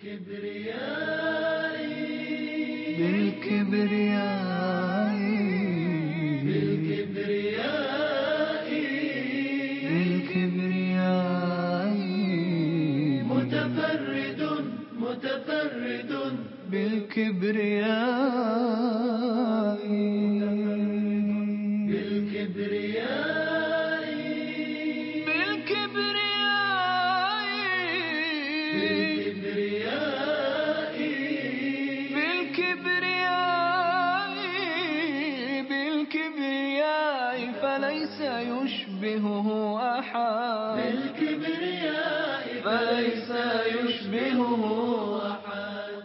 فليس يشبهه أحد فليس يشبهه أحد.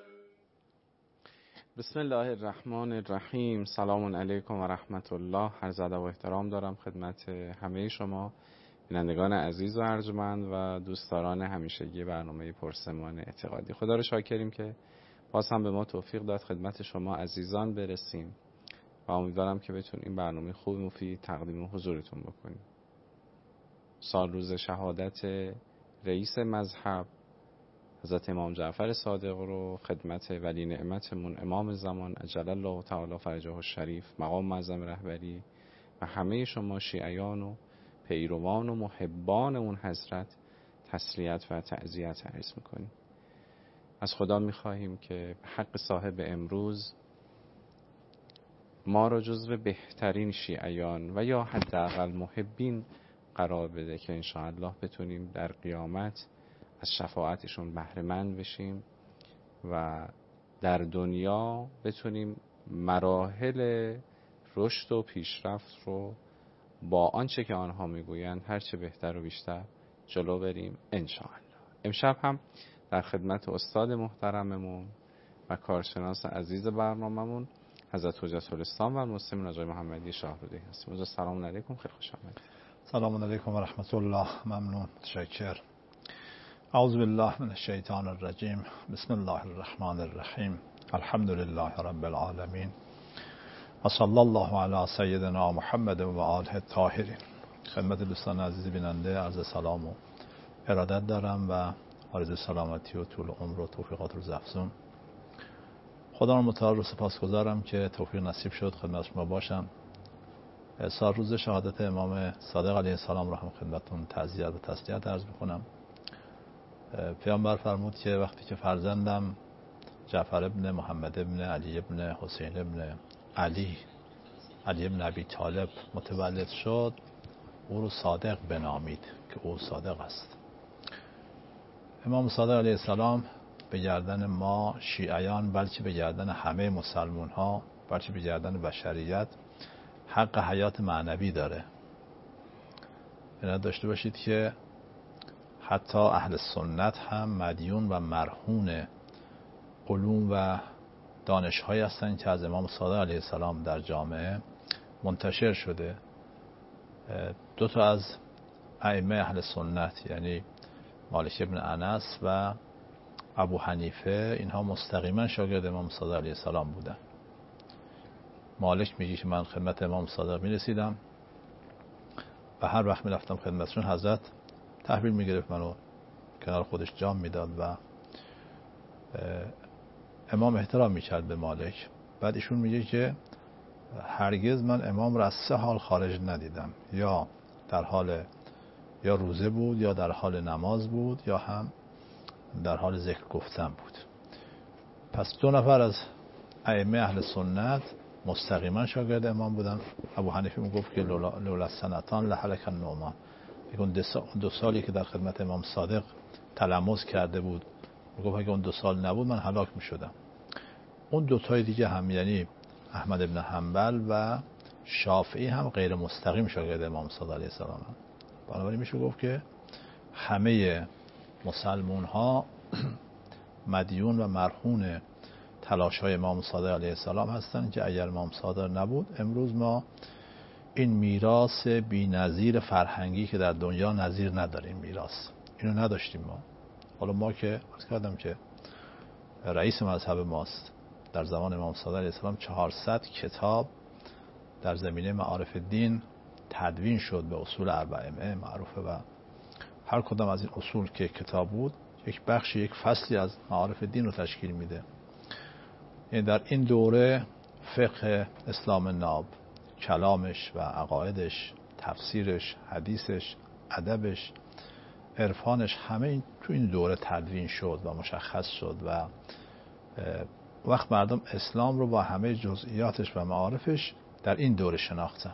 بسم الله الرحمن الرحیم. سلام علیکم و رحمت الله. عرض ادب و احترام دارم خدمت همه شما بینندگان عزیز و ارجمند و دوستداران همیشگی برنامه پرسمان اعتقادی. خدا رو شاکریم که باز هم به ما توفیق داد خدمت شما عزیزان برسیم و امیدوارم که بتونیم این برنامه خوب مفید تقدیم حضورتون بکنیم. سال روز شهادت رئیس مذهب حضرت امام جعفر صادق رو خدمت ولی نعمتمون امام زمان عجل الله تعالی فرجه الشریف مقام معظم رهبری و همه شما شیعیان و پیروان و محبان اون حضرت تسلیت و تعزیت عرض میکنیم. از خدا میخواهیم که به حق صاحب امروز ما را جزو بهترین شیعیان و یا حداقل محبین قرار بده که انشاءالله بتونیم در قیامت از شفاعتشون بهره مند بشیم و در دنیا بتونیم مراحل رشد و پیشرفت رو با آنچه که آنها میگویند هرچه بهتر و بیشتر جلو بریم انشاءالله. امشب هم در خدمت استاد محترممون و کارشناس عزیز برنامه‌مون حضرت حجت الاسلام و المسلمین آقای محمدی شاهرودی هستیم. حضرت سلام علیکم، خیلی خوش آمدید. سلام علیکم و رحمت الله. ممنون، تشکر. اعوذ بالله من الشیطان الرجیم. بسم الله الرحمن الرحیم. الحمد لله رب العالمین و صلی الله علی سیدنا محمد و آله الطاهرین. خدمت دوستان عزیز بیننده عرض سلام و ارادت دارم و آرزوی سلامتی و طول عمر و توفیقات روز افزون. خدا را متعال رو سپاسگزارم که توفیق نصیب شد خدمت شما باشم. سال روز شهادت امام صادق علیه السلام رو هم خدمتتون تعزیت و تسلیت عرض می‌کنم. پیامبر فرمود که وقتی که فرزندم جعفر ابن محمد ابن علی ابن حسین ابن علی ابن ابی طالب متولد شد، او رو صادق بنامید که او صادق است. امام صادق علیه السلام به گردن ما شیعیان، بلکه به گردن همه مسلمان ها، بلکه به گردن بشریت حق حیات معنوی داره. اینا داشته باشید که حتی اهل سنت هم مدیون و مرهون علوم و دانش‌هایی هستند که از امام صادق علیه السلام در جامعه منتشر شده. دو تا از ائمه اهل سنت یعنی مالک ابن انس و ابو حنیفه، اینها مستقیما شاگرد امام صادق علیه السلام بودن. مالک میگه که من خدمت امام صادق میرسیدم و هر وقت میرفتم خدمتشون حضرت تحویل میگرفت، منو کنار خودش جام میداد و امام احترام میکرد به مالک. بعد ایشون میگه که هرگز من امام را از سه حال خارج ندیدم، یا در حال یا روزه بود، یا در حال نماز بود، یا هم در حال ذکر گفتن بود. پس دو نفر از ائمه اهل سنت مستقیما شاگرد امام بودن. ابو حنیفه میگفت که لولا سنتان لهلک النعمان، اون دو سالی که در خدمت امام صادق تلمس کرده بود، میگفت اگه اون 2 سال نبود من هلاک میشدم. اون دو تای دیگه هم یعنی احمد ابن حنبل و شافعی هم غیر مستقیم شاگرد امام صادق علیه السلام هم. بنابراین میشه گفت که همه مسلمون ها مدیون و مرهون تلاش های امام صادق علیه السلام هستند که اگر امام صادق نبود امروز ما این میراث بی‌نظیر فرهنگی که در دنیا نظیر نداریم، میراث اینو نداشتیم ما. حالا ما که عرض کردم که رئیس مذهب ماست در زمان امام صادق علیه السلام 400 کتاب در زمینه معارف دین تدوین شد به اصول اربعه معروفه و هر کدام از این اصول که کتاب بود یک بخش، یک فصلی از معارف دین رو تشکیل میده. یعنی در این دوره فقه اسلام ناب، کلامش و عقایدش، تفسیرش، حدیثش، ادبش، عرفانش، همه این تو این دوره تدوین شد و مشخص شد و وقت مردم اسلام رو با همه جزئیاتش و معارفش در این دوره شناختن.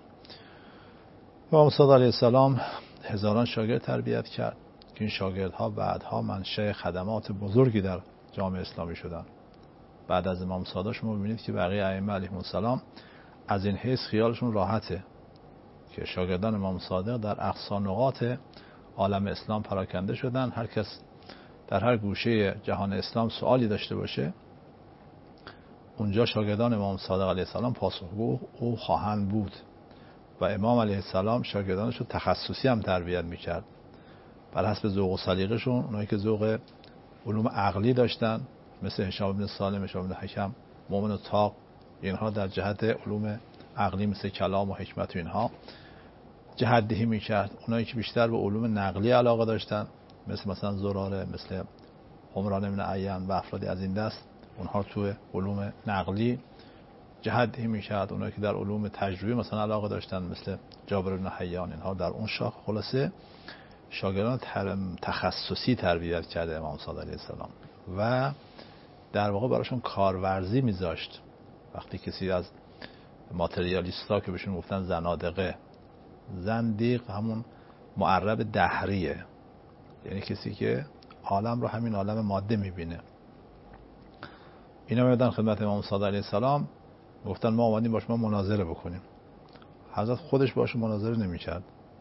امام صادق علیه السلام هزاران شاگرد تربیت کرد که این شاگردها بعدها منشأ خدمات بزرگی در جامعه اسلامی شدن. بعد از امام صادق شما ببینید که بقیه ائمه علیهم السلام از این حیث خیالشون راحته که شاگردان امام صادق در اقصا نقاط عالم اسلام پراکنده شدن. هر کس در هر گوشه جهان اسلام سوالی داشته باشه، اونجا شاگردان امام صادق علیه السلام پاسخگو او خواهند بود. و امام علیه السلام شاگردانش رو تخصصی هم تربیت میکرد بر حسب ذوق و سلیقه‌شون. اونایی که ذوق علوم عقلی داشتن مثل هشام بن سالم، هشام بن حکم، مومن طاق، اینها در جهت علوم عقلی مثل کلام و حکمت و اینها جهت‌دهی میکرد. اونایی که بیشتر به علوم نقلی علاقه داشتن مثلا زراره، مثل عمران بن عیان و افرادی از این دست، اونها تو علوم نقلی جهت‌دهی میکرد. اونایی که در علوم تجربی مثلا علاقه داشتن مثل جابر بن حیان، اینها در اون شاخ. خلاصه شاگردان تخصصی تربیت کرده امام صادق علیه السلام و در واقع براشون کارورزی میذاشت. وقتی کسی از ماتریالیستا که بهشون گفتن زنادقه، زندیق همون معرب دهریه، یعنی کسی که عالم رو همین عالم ماده میبینه. اینا میادن خدمت امام صادق علیه السلام گفتن ما اومدیم باش ما مناظره بکنیم. حضرت خودش باشون مناظره نمیکرد،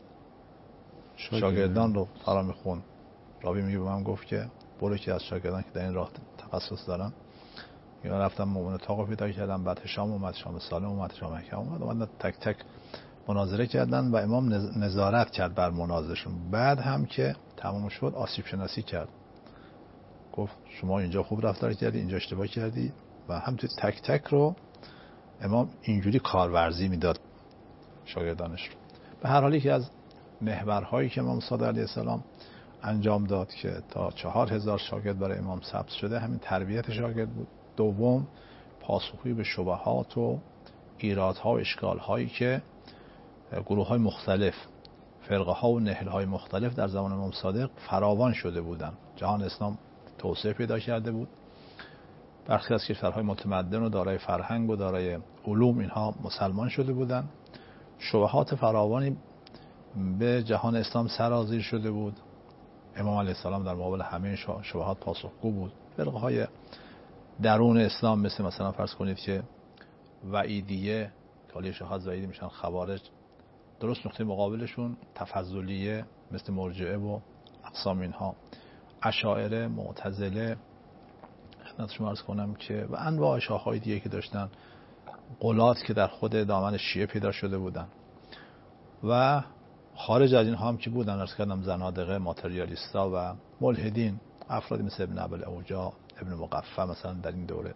شاگردان رو فرا میخون. راوی میگه به من گفت که برو که از شاگردان که در این راه تخصص دارن، اینا رفتم مومن طاق رو پیدا کردم، بعد هشام اومد، هشام سالم اومد، هشام حکم اومد تک تک مناظره کردن و امام نظارت کرد بر مناظرشون. بعد هم که تمام شد آسیب شناسی کرد، گفت شما اینجا خوب رفتار کردی، اینجا اشتباه کردی و هم تو تک تک رو امام اینجوری کارورزی میداد شاگردانش رو. به هر حالی که از محورهایی که امام صادق علیه السلام انجام داد که تا 4000 شاگرد برای امام ثبت شده، همین تربیت شاگرد بود. دوم، پاسخگویی به شبهات و ایرادها و اشکالهایی که گروه‌های مختلف، فرقه‌ها و نهل‌های مختلف در زمان امام صادق فراوان شده بودند. جهان اسلام توسعه پیدا کرده بود، برخی از کشورهای متمدن و دارای فرهنگ و دارای علوم اینها مسلمان شده بودند. شبهات فراوانی به جهان اسلام سرازیر شده بود. امام علیه السلام در مقابل همه شبهات پاسخگو بود. فرقه‌های درون اسلام مثلا فرض کنید که وعیدیه، کالی شهاد وعیدی میشن خوارج، درست نقطه مقابلشون تفضلیه مثل مرجعه و اقسام اینها، اشاعره، معتزله، خدمت شما عرض کنم که و انواع شاخه‌های دیگه که داشتن، غلات که در خود دامن شیعه پیدا شده بودن و خارج از اینها هم که بودن، عرض کردم زنادقه، ماتریالیستا و ملحدین، افرادی مثل ابن ابوالعوجا، ابن مقفع مثلا در این دوره.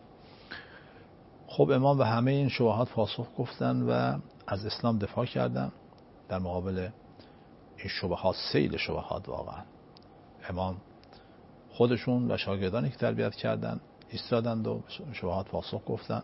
خب امام به همه این شبهات پاسخ گفتن و از اسلام دفاع کردن. در مقابل این شبهات، سیل شبهات، واقعا امام خودشون و شاگردانی که تربیت کردن ایستادند و شبهات پاسخ گفتن.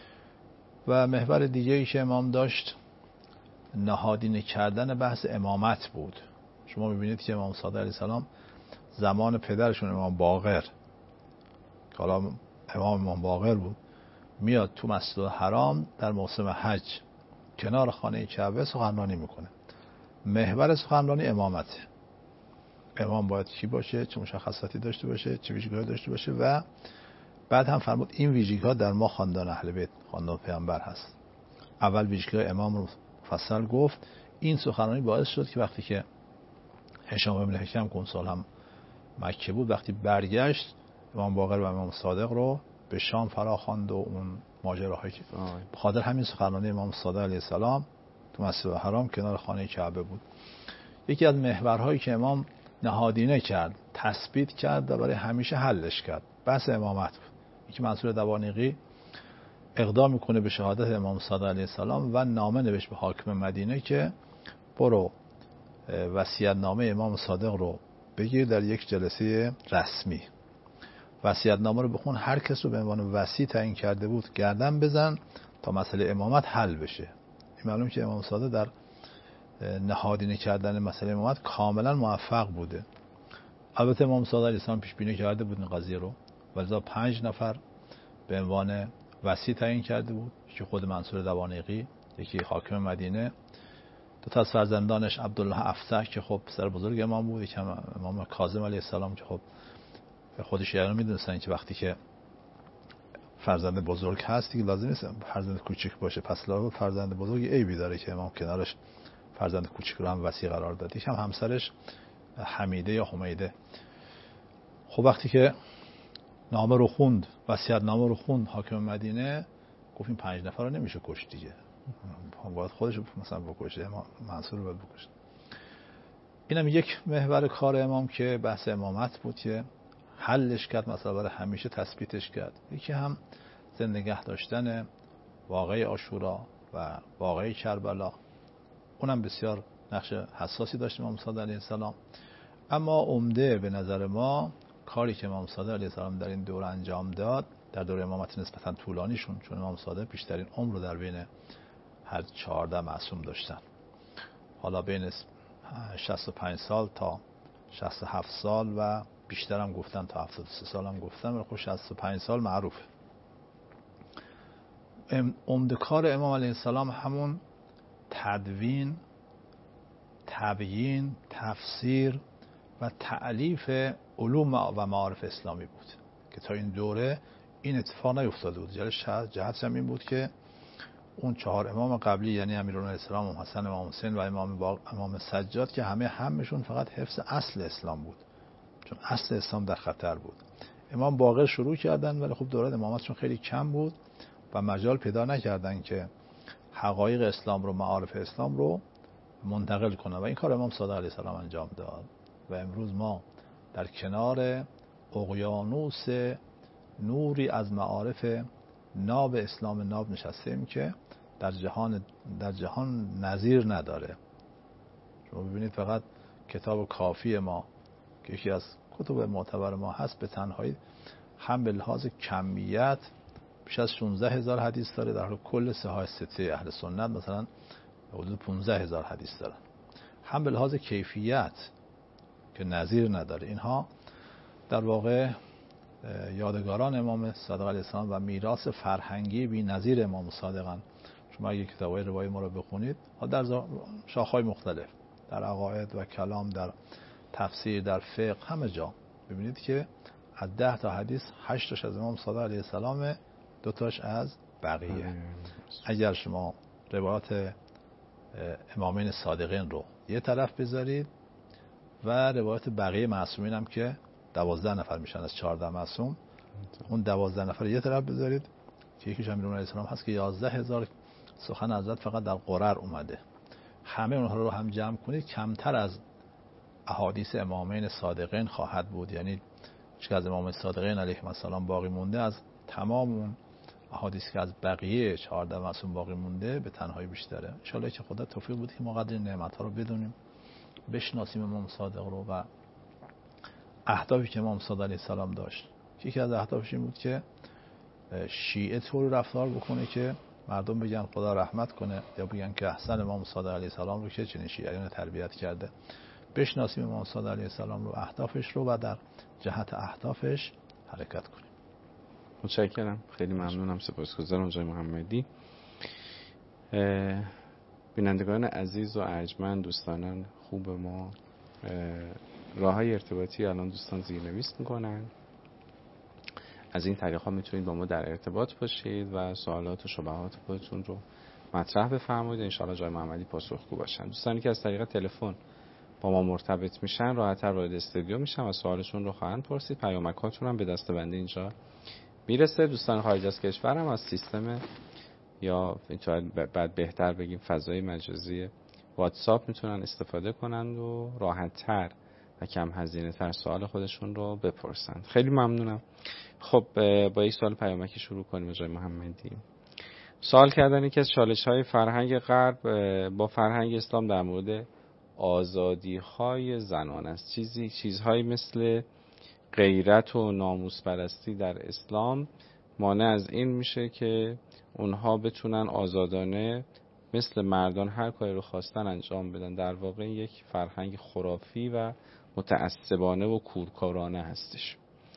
و محور دیگه‌ای که امام داشت نهادینه کردن بحث امامت بود. شما می‌بینید که امام صادق علیه السلام زمان پدرشون امام باقر، که حالا امام باقر بود، میاد تو مسجد الحرام در موسم حج کنار خانه کعبه سخنرانی میکنه. محور سخنرانی امامته. امام باید کی باشه، چه مشخصاتی داشته باشه، چه ویژگی‌هایی داشته باشه و بعد هم فرمود این ویژگی‌ها در ما خاندان اهل بیت، خاندان پیامبر هست. اول ویژگی‌های امام رو مفصل گفت. این سخنرانی باعث شد که وقتی که هشام بن حکم که اون سال هم مکه بود، وقتی برگشت امام باقر و امام صادق رو به شام فراخواند و اون ماجراهایی که بخاطر همین سخنرانی امام صادق علیه السلام تو مسجد الحرام کنار خانه کعبه بود. یکی از محورهایی که امام نهادینه کرد، تثبیت کرد و برای همیشه حلش کرد، بحث امامت بود. یکی منصور دوانیقی اقدام میکنه به شهادت امام صادق علیه السلام و نامه نوشت به حاکم مدینه که برو وصیت نامه امام صادق رو بگیر در یک جلسه رسمی، وصیت‌نامه رو بخون، هر کس رو به عنوان وصی تعیین کرده بود گردن بزن تا مسئله امامت حل بشه. این معلوم که امام صادق در نهادینه کردن مسئله امامت کاملا موفق بوده. البته امام صادق علیه السلام پیش بینی کرده بود این قضیه رو، ولذا 5 نفر به عنوان وصی تعیین کرده بود، که خود منصور دوانیقی، یکی حاکم مدینه، 2 از فرزندانش عبدالله افصح که خب پسر بزرگ امام بود، یکی امام کاظم علیه السلام که خب خودش یعنی میدونستن که وقتی که فرزند بزرگ هست دیگه لازم نیست فرزند کوچیک باشه، پس لازم فرزند بزرگ عیبی داره که امام کنارش فرزند کوچیک رو هم وصی قرار داد. یکم همسرش حمیده یا حمیده. خب وقتی که نامه رو خوند، وصیت نامه رو خوند حاکم مدینه، گفت این 5 نفر رو نمیشه کشت دیگه، باید خودش رو مثلا بکشه، امام منصور رو باید بکشه. اینم یک محور کار امام که بحث امامت بود که حلش کرد، مثلا برای همیشه تثبیتش کرد. یکی هم نگه داشتن واقعه عاشورا و واقعه کربلا، اونم بسیار نقش حساسی داشت امام صادق علیه السلام. اما عمده به نظر ما کاری که امام صادق علیه السلام در این دوره انجام داد، در دوره امامت نسبتا طولانیشون، چون امام صادق بیشترین عمر رو در بین هر 14 معصوم داشتن، حالا بین 65 سال تا 67 سال و بیشتر هم گفتن تا 73 سال هم گفتن، ولی خب 65 سال معروفه. عمده کار امام علیه السلام همون تدوین، تبیین، تفسیر و تألیف علوم و معارف اسلامی بود که تا این دوره این اتفاق نیفتاده بود. جهتش هم این بود که اون 4 امام قبلی، یعنی امیرالمومنین علیه السلام، حسن، امام حسین و امام سجاد، که همشون فقط حفظ اصل اسلام بود، چون اصل اسلام در خطر بود. امام باقر شروع کردن، ولی خب دوران امامتشون خیلی کم بود و مجال پیدا نکردن که حقایق اسلام رو، معارف اسلام رو منتقل کنن و این کار امام صادق علیه السلام انجام داد. و امروز ما در کنار اقیانوس نوری از معارف ناب اسلام ناب نشستیم که در جهان نظیر نداره. شما ببینید فقط کتاب کافی ما که یکی از کتب معتبر ما هست، به تنهایی هم به لحاظ کمیت بیش از 16,000 حدیث داره، در حال کل صحاح سته اهل سنت مثلا حدود 15,000 حدیث دارن. هم به لحاظ کیفیت که نظیر نداره. اینها در واقع یادگاران امام صادق علیه السلام و میراث فرهنگی بی‌نظیر امام صادقن. شما اگه کتاب‌های روایی ما رو بخونید، در شاخه‌های مختلف، در عقاید و کلام، در تفسیر، در فقه، همه جا ببینید که از 10 تا حدیث 8 تاش از امام صادق علیه السلام، 2 تاش از بقیه. اگر شما روایات امامین صادقین رو یه طرف بذارید و روایات بقیه معصومین هم که 12 نفر میشن از 14 معصوم، اون 12 نفر یه طرف بذارید که یکیش امیرالمومنین علیه السلام هست که 11,000 سخن حضرت فقط در قرر اومده، همه اونها رو هم جمع کنید، کمتر از احادیث امامین صادقین خواهد بود. یعنی چه از امام صادقین علیهم السلام باقی مونده، از تمام اون احادیث که از بقیه 14 معصوم باقی مونده به تنهایی بیشتره. ان شاء الله که خدا توفیق بده که ما قدر نعمت ها رو بدونیم، بشناسیم امام صادق رو و اهدافی که امام صادق علیه السلام داشت. یکی از اهدافش این بود که شیعه طور رفتار بکنه که مردم بگن خدا رحمت کنه، یا بگن که احسن امام صادق علیه السلام رو که چنین شیعیان تربیت کرده. بشناسیم امام صادق علیه السلام رو، اهدافش رو، و در جهت اهدافش حرکت کنیم. متشکرم، خیلی ممنونم، سپاسگزارم جناب محمدی. بینندگان عزیز و ارجمند، دوستان خوب ما، راههای ارتباطی الان دوستان زیرنویس میکنن، از این طریق ها میتونید با ما در ارتباط باشید و سوالات و شبهات خودتون رو مطرح بفرمایید. انشاءالله جای محمدی پاسخگو باشن. دوستانی که از طریق تلفن با ما مرتبط میشن راحت‌تر وارد استودیو میشن و سوالشون رو خواهند پرسید. پیامک‌هاتون هم به دستبنده اینجا میرسه. دوستان خارج از کشور هم از سیستم، یا بعد بهتر بگیم فضای مجازی واتساپ، میتونن استفاده کنند و راحت‌تر و کم هزینه تر سوال خودشون رو بپرسن. خیلی ممنونم. خب با یک سوال پیامکی شروع کنیم جای محمدی. سوال کردن که از چالش‌های فرهنگ غرب با فرهنگ اسلام در مورد آزادی‌های زنان است. چیزهایی مثل غیرت و ناموس پرستی در اسلام مانع از این میشه که اونها بتونن آزادانه مثل مردان هر کاری رو خواستن انجام بدن. در واقع یک فرهنگ خرافی و متعصبانه و کورکورانه هستش.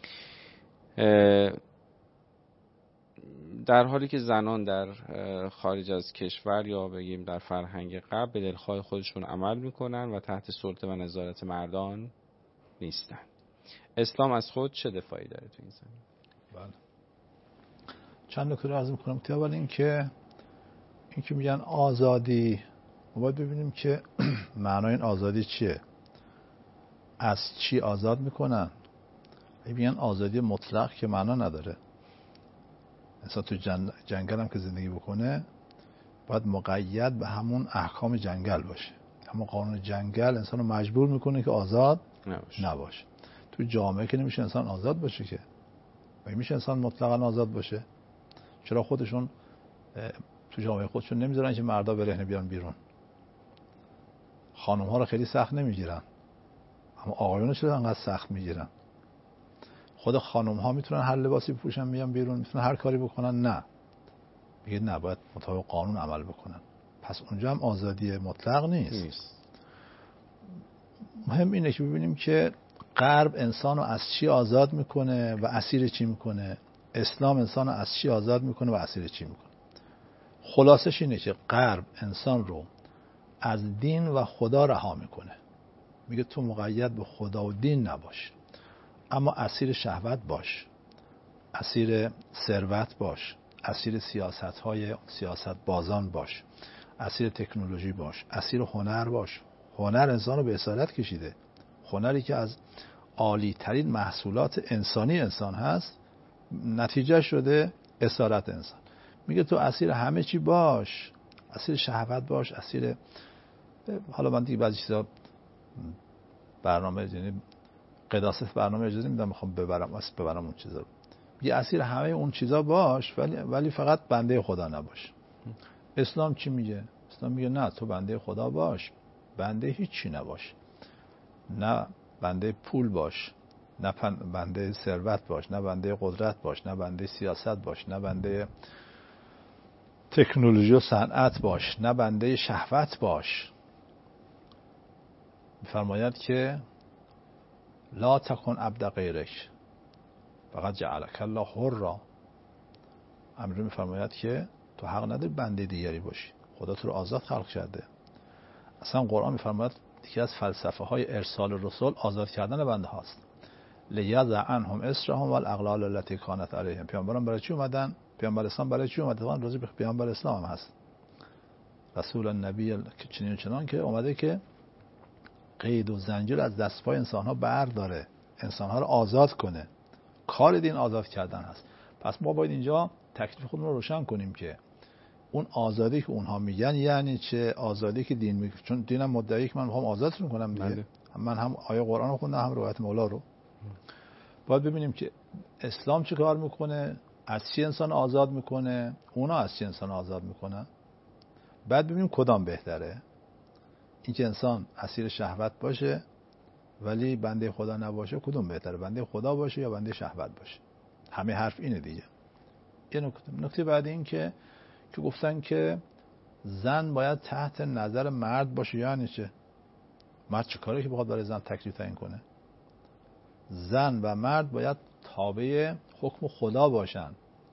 در حالی که زنان در خارج از کشور یا بگیم در فرهنگ قبل به دلخواه خودشون عمل میکنن و تحت سلطه و نظارت مردان نیستن. اسلام از خود چه دفاعی داره تو این زمینه؟ بله. چند نکته رو عرض میکنم. اول این که میگن آزادی، ما باید ببینیم که معنای این آزادی چیه، از چی آزاد میکنن. میگن آزادی مطلق که معنا نداره. انسان تو جنگل هم که زندگی بکنه باید مقید به همون احکام جنگل باشه. اما قانون جنگل انسان رو مجبور میکنه که آزاد نباشه. تو جامعه که نمیشه انسان آزاد باشه که. میشه انسان مطلقا آزاد باشه؟ چرا خودشون تو جامعه خودشون نمیذارن که مردا برهنه بیان بیرون؟ خانم ها رو خیلی سخت نمیگیرن، اما آقایون چرا انقدر سخت میگیرن؟ خود خانم ها میتونن هر لباسی بپوشن بیان بیرون، میتونن هر کاری بکنن؟ نه، میگه نه، باید مطابق قانون عمل بکنن. پس اونجا هم آزادی مطلق نیست. مهم اینه که ببینیم که غرب انسان رو از چی آزاد میکنه و اسیر چی میکنه، اسلام انسان رو از چی آزاد میکنه و اسیر چی میکنه. خلاصش اینه که غرب انسان رو از دین و خدا رها میکنه، میگه تو مقید به خدا و دین نباش، اما اسیر شهوت باش، اسیر ثروت باش، اسیر سیاست بازان باش، اسیر تکنولوژی باش، اسیر هنر باش. هنر انسان رو به اسارت کشیده. هنری که از عالی ترین محصولات انسانی انسان هست، نتیجه شده اسارت انسان. میگه تو اسیر همه چی باش، اسیر شهوت باش، اسیر، حالا من دیگه بعضی چیزا برنامه، یعنی قداست برنامه اجازه میدم میخوام ببرم اون چیزا رو. میگه اسیر همه اون چیزا باش، ولی فقط بنده خدا نباش. اسلام چی میگه؟ اسلام میگه نه، تو بنده خدا باش، بنده هیچی نباش. نه بنده پول باش، نه بنده ثروت باش، نه بنده قدرت باش، نه بنده سیاست باش، نه بنده تکنولوژی و صنعت باش، نه بنده شهوت باش. میفرماید که لا تکن عبد غیرک فقط جعلک الله حرا. امیر میفرماید که تو حق نداری بنده دیگری باشی، خدا تو رو آزاد خلق کرده. اصلا قرآن میفرماید یکی از فلسفه های ارسال رسول آزاد کردن بنده هاست. لیضع عنهم اسرهم والاغلال التي كانت علیهم. پیامبران برای چی اومدن؟ پیامبر اسلام برای چی اومده؟ طبعا راجع به پیامبر اسلام هم هست. رسول النبی چنان که اومده که قید و زنجیر از دست پای انسان ها برداره، انسان ها رو آزاد کنه. کار دین آزاد کردن هست. پس ما باید اینجا تکلیف خودمون رو روشن کنیم که اون آزادی که اونها میگن یعنی چه، آزادی که دین میگه. چون دینم مدعی که من میخوام آزادتون کنم دیگه. من هم آیه قرآن رو خوندم، هم روایت مولا رو. باید ببینیم که اسلام چه کار میکنه، از چی انسان آزاد میکنه، اونا از چی انسان آزاد میکنن. بعد ببینیم کدام بهتره، این که انسان اسیر شهوت باشه ولی بنده خدا نباشه، کدوم بهتره، بنده خدا باشه یا بنده شهوت باشه. همه حرف اینه دیگه. یه نکته بعد این که گفتن که زن باید تحت نظر مرد باشه. یعنی چه؟ مرد چه کاری که بخواد برای زن تکلیف تعیین کنه؟ زن و مرد باید تابع حکم خدا باشن،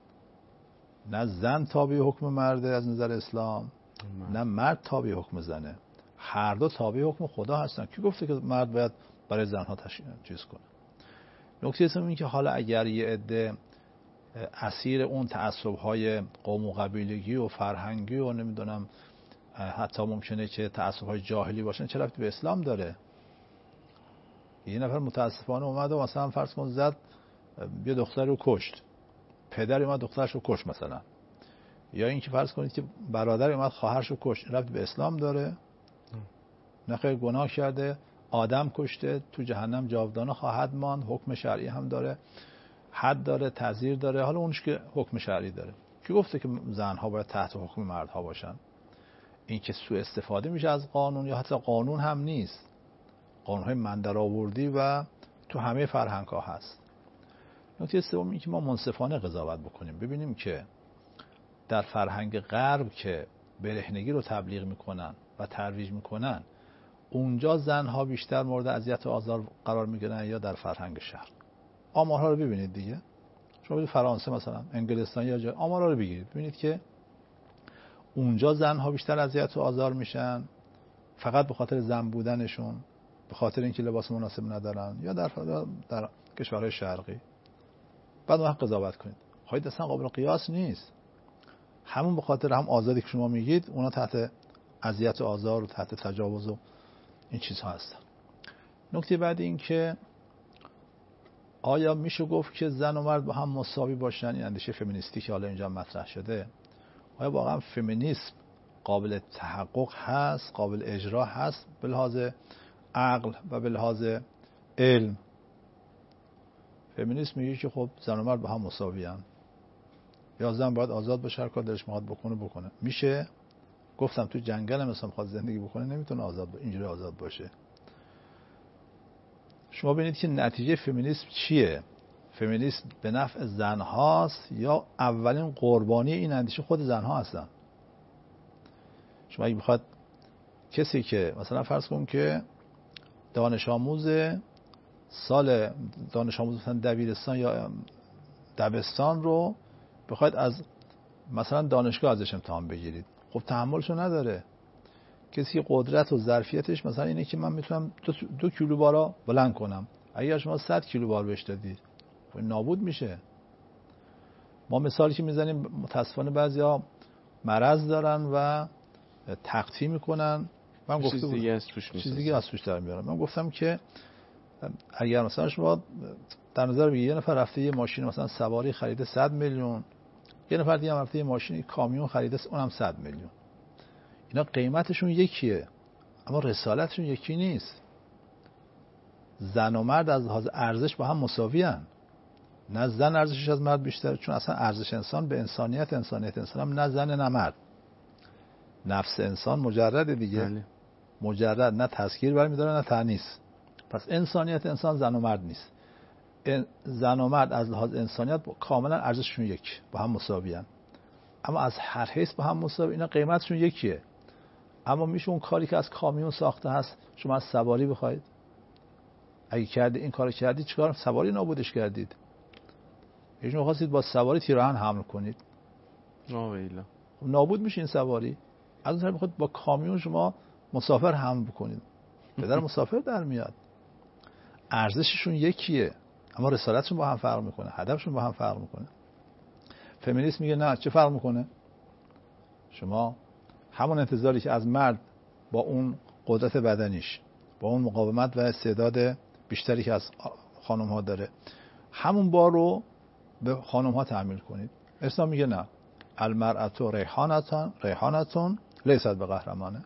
نه زن تابع حکم مرده از نظر اسلام، نه مرد تابع حکم زنه. هر دو تابع حکم خدا هستن. کی گفته که مرد باید برای زنها چیز کنه؟ نکته دوم این که حالا اگر یه عده اسیر اون تعصب‌های قوم و قبیلگی و فرهنگی و نمیدونم حتی ممکنه که تعصب‌های جاهلی باشن، چه ربطی به اسلام داره؟ یه نفر متاسفانه اومد و مثلا فرض کن زد یه دختر رو کشت، پدر اومد دخترش رو کشت مثلا، یا اینکه فرض کنید که برادر اومد خواهرش رو کشت، ربطی به اسلام داره؟ نه خیر، گناه کرده، آدم کشته، تو جهنم جاودانه خواهد ماند. حکم شرعی هم داره، حد داره، تعزیر داره. حالا اونش که حکم شرعی داره، کی گفته که زنها باید تحت حکم مردها باشن؟ اینکه سوء استفاده میشه از قانون یا حتی قانون هم نیست، قانون‌های من درآوردی و تو همه فرهنگ‌ها هست. نکته سوم این که ما منصفانه قضاوت بکنیم، ببینیم که در فرهنگ غرب که برهنگی رو تبلیغ میکنن و ترویج میکنن، اونجا زنها بیشتر مورد اذیت و آزار قرار میگیرن یا در فرهنگ شرق. آمارها رو ببینید دیگه، شما برید فرانسه مثلا، انگلستان یا جای، آمارها رو بگیرید ببینید که اونجا زنها بیشتر اذیت و آزار میشن فقط به خاطر زن بودنشون، به خاطر اینکه لباس مناسب ندارن، یا در کشورهای شرقی. بعد اون قضاوت کنید، خواهید اصلا قابل قیاس نیست. همون به خاطر هم آزادی که شما میگید، اونا تحت اذیت و آزار و تحت تجاوز و این چیزها هستن. نکته بعدی این که آیا میشه گفت که زن و مرد با هم مساوی باشن؟ این اندیشه فمینیستی که حالا اینجا مطرح شده، آیا واقعا فمینیسم قابل تحقق هست، قابل اجرا هست به لحاظ عقل و به لحاظ علم؟ فمینیسم میگه که خب زن و مرد با هم مساوی ان، یا زن باید آزاد باشه، هر کار دلش میخواد بکنه. میشه؟ گفتم تو جنگل هم مثلا میخواد زندگی بکنه، نمیتونه اینجوری آزاد باشه. شما ببینید که نتیجه فمینیسم چیه؟ فمینیسم به نفع زنهاست یا اولین قربانی این اندیشه خود زنها هستن؟ شما اگه بخواد کسی که مثلا فرض کن که دانش آموز مثلا دبیرستان یا دبستان رو بخواید از مثلا دانشگاه ازش امتحان بگیرید، خب تحملشو نداره. کسی که قدرت و ظرفیتش مثلا اینه که من میتونم 2 کیلو بارا بلند کنم، اگر شما 100 کیلو بار بهش دادید خب نابود میشه. ما مثالی که میزنیم متاسفانه بعضیا مرض دارن و تقطیع میکنن، من گفتم چیز دیگه از توش در میارم. من گفتم که اگر مثلا شما در نظر بگیرید یه نفر رفته یه ماشین مثلا سواری خریده 100 میلیون، یه نفر دیگه هم رفته یه ماشین کامیون خریده اونم 100 میلیون، اینا قیمتشون یکیه اما رسالتشون یکی نیست. زن و مرد از لحاظ ارزش با هم مساوی ان. نه زن ارزشش از مرد بیشتره، چون اصلا ارزش انسان به انسانیت انسان هم نه زن نه مرد. نفس انسان مجرد دیگه، مجرد، نه تذکیر برمی‌داره نه تانیث. پس انسانیت انسان زن و مرد نیست. زن و مرد از لحاظ انسانیت کاملا ارزششون یک، با هم مساوی ان. اما از هر حیث با هم مساوی، اینا قیمتشون یکیه. اما میشه اون کاری که از کامیون ساخته هست شما از سواری بخواید؟ اگه کردی این کارو کردی چیکار؟ سواری نابودش کردید. یه شما خواستید با سواری تیراهن حمل کنید، نابود میشه این سواری. از اون طرف میخواید با کامیون شما مسافر حمل بکنید، پدر مسافر در میاد. ارزششون یکیه اما رسالتشون با هم فرق میکنه، هدفشون با هم فرق میکنه. فمینیسم میگه نه، چه فرق میکنه؟ شما همون انتظاری که از مرد با اون قدرت بدنیش، با اون مقاومت و استعداد بیشتری که از خانم ها داره، همون بار رو به خانم ها تحمیل کنید. اسلام میگه نه، المرأة ریحانة لیست بقهرمانه.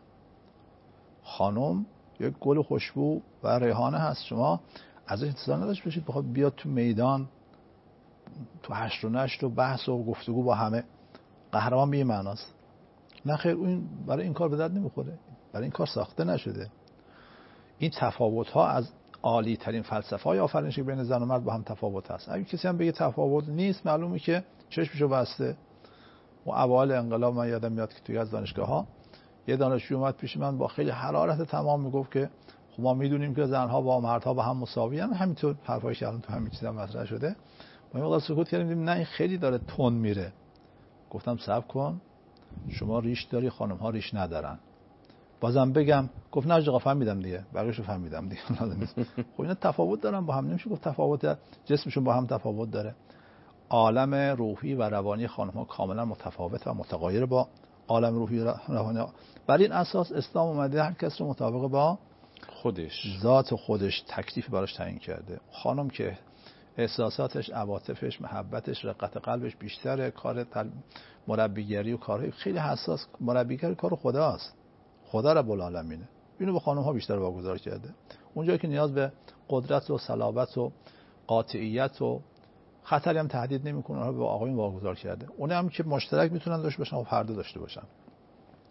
خانم یک گل خوشبو و ریحانه هست، شما ازش انتظار نداشت باشید بخواد بیاد تو میدان تو هشت و نشت و بحث و گفتگو با همه. قهرمان به این معناست. نه خیر، این برای این کار به درد نمیخوره، برای این کار ساخته نشده. این تفاوت ها از عالی ترین فلسفه های آفرینشی بین زن و مرد با هم تفاوت هست. اگه کسی هم بگه تفاوت نیست، معلومه که چشمشو بسته. و اوایل انقلاب من یادم میاد که توی از دانشگاه ها یه دانشجو اومد پیش من با خیلی حرارت تمام میگفت که خب ما میدونیم که زنها با مردها با هم مساوی ان. همینطور حرفایی که الان تو همین چیزا مطرح شده. ما یه وقت سکوت کردیم، نه این خیلی داره تون میره. گفتم صبر کن، شما ریش داری، خانم ها ریش ندارن. بازم بگم؟ گفت نه آقا فهمیدم دیگه، بقیه‌شو فهمیدم دیگه. خب اینا تفاوت دارن با هم، نمیشه گفت تفاوت جسمشون با هم تفاوت داره. عالم روحی و روانی خانم ها کاملا متفاوت و متغایر با عالم روحی و روانی. بر این اساس اسلام اومده هر کس رو مطابق با خودش، ذات خودش تکلیف براش تعیین کرده. خانم که احساساتش، عواطفش، محبتش، رقت قلبش بیشتره، کار مربیگری و کارهای خیلی حساس، مربیگری کار خداست، خدا رب العالمینه. اینو به خانم ها بیشتر واگذار کرده. اونجایی که نیاز به قدرت و صلابت و قاطعیت و خطری هم تهدید نمیکنه، اونها به آقایون واگذار کرده. اون هم که مشترک میتونن داشته باشن و فرد داشته باشن.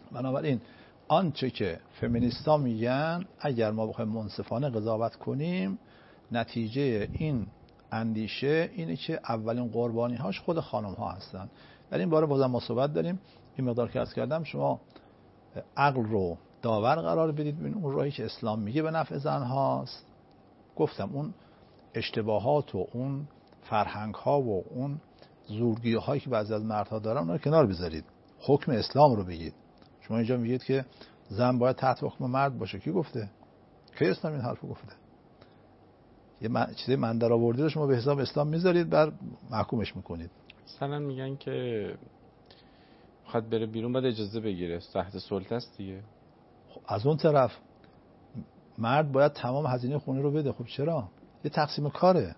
بنابراین آنچه که فمینیستا میگن اگر ما بخوایم منصفانه قضاوت کنیم، نتیجه این اندیشه اینه که اولین قربانی هاش خود خانم ها هستن. در این باره بازم ما صحبت داریم. این مقدار که عرض کردم شما عقل رو داور قرار بدید ببین اون راهی که اسلام میگه به نفع زن هاست. گفتم اون اشتباهات و اون فرهنگ ها و اون زورگی هایی که بعضی از مردها دارن اون رو کنار بذارید، حکم اسلام رو بگید. شما اینجا میگید که زن باید تحت حکم مرد باشه. کی گفته؟ کی اسلام این حرفو گفته؟ یه چیزی من در آوردید رو شما به حساب اسلام میذارید بعد محکومش میکنید. مثلا میگن که خواهد بره بیرون باید اجازه بگیره، تحت سلطه است دیگه. خب از اون طرف مرد باید تمام هزینه خونه رو بده. خب چرا؟ یه تقسیم کاره.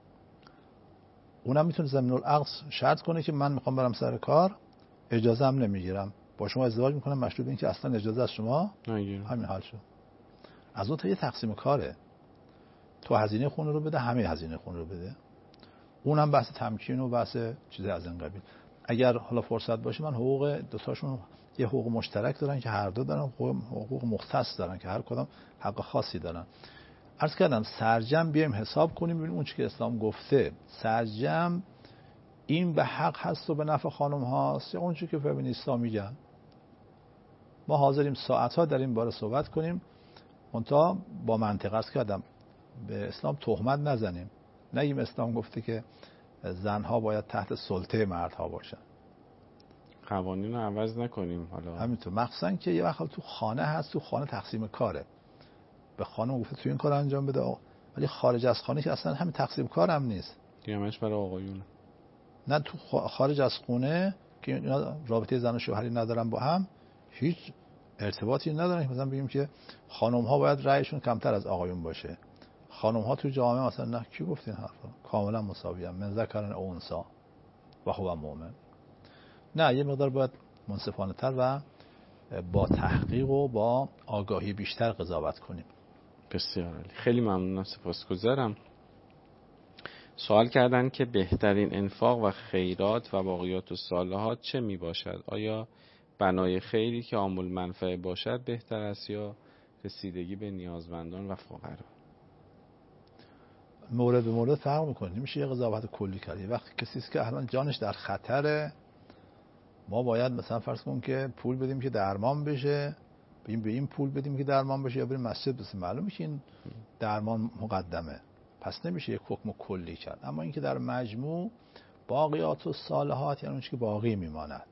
اونم میتونه ضمن العقد شرط کنه که من میخوام برم سر کار، اجازه هم نمیگیرم، با شما ازدواج میکنم مشروط این که اصلا اجازه از شما نگیرم. همین حال شد. از اون تا یه تقسیم کاره. تو هزینه خونه رو بده، همه هزینه خونه رو بده. اونم بحث تمکین و بحث چیز از این قبیل. اگر حالا فرصت باشه من حقوق دوتاشون یه حقوق مشترک دارن که هر دو دارن، حقوق مختص دارن که هر کدام حق خاصی دارن. عرض کردم سرجم بیایم حساب کنیم ببینیم اون چیزی که اسلام گفته سرجم این به حق هست و به نفع خانم هاست یا اون چیزی که فمینیستا میگن. ما حاضریم ساعت‌ها در این باره صحبت کنیم، منتها با منطق. عرض کردم به اسلام تهمت نزنیم، نگیم اسلام گفته که زنها باید تحت سلطه مردها باشن، قوانین رو عوض نکنیم. حالا همینطور مخصوصا که یه وقت تو خانه هست، تو خانه تقسیم کاره، به خانم گفته تو این کار انجام بده، ولی خارج از خانه که اصلا همین تقسیم کار هم نیست، دیگه‌اش برای آقایونه. نه تو خارج از خونه که اینا رابطه زن و شوهری ندارن با هم، هیچ ارتباطی ندارن که مثلا بگیم که خانم ها باید رأیشون کمتر از آقایون باشه. خانم ها تو جامعه مثلا نه، کی گفت این حرفا؟ کاملا مساوی ام، من ذکر او انثی و هو مؤمن. نه، یه مقدار باید منصفانه تر و با تحقیق و با آگاهی بیشتر قضاوت کنیم. بسیار عالی، خیلی ممنونم، سپاسگزارم. سوال کردن که بهترین انفاق و خیرات و باقیات الصالحات چه می باشد؟ آیا بنای خیری که عامل منفعه باشد بهتر است یا رسیدگی به نیازمندان و فقرا؟ مورد به مورد فرق میکنه، نمیشه یه قضاوت کلی کرد. وقتی کسی است که الان جانش در خطره، ما باید مثلا فرض کنیم که پول بدیم که درمان بشه، به این پول بدیم که درمان بشه یا بریم مسجد بسیم، معلومه که این درمان مقدمه، پس نمیشه یک حکم کلی کرد. اما اینکه در مجموع باقیات الصالحات یعنی اون چیزی که باقی میماند،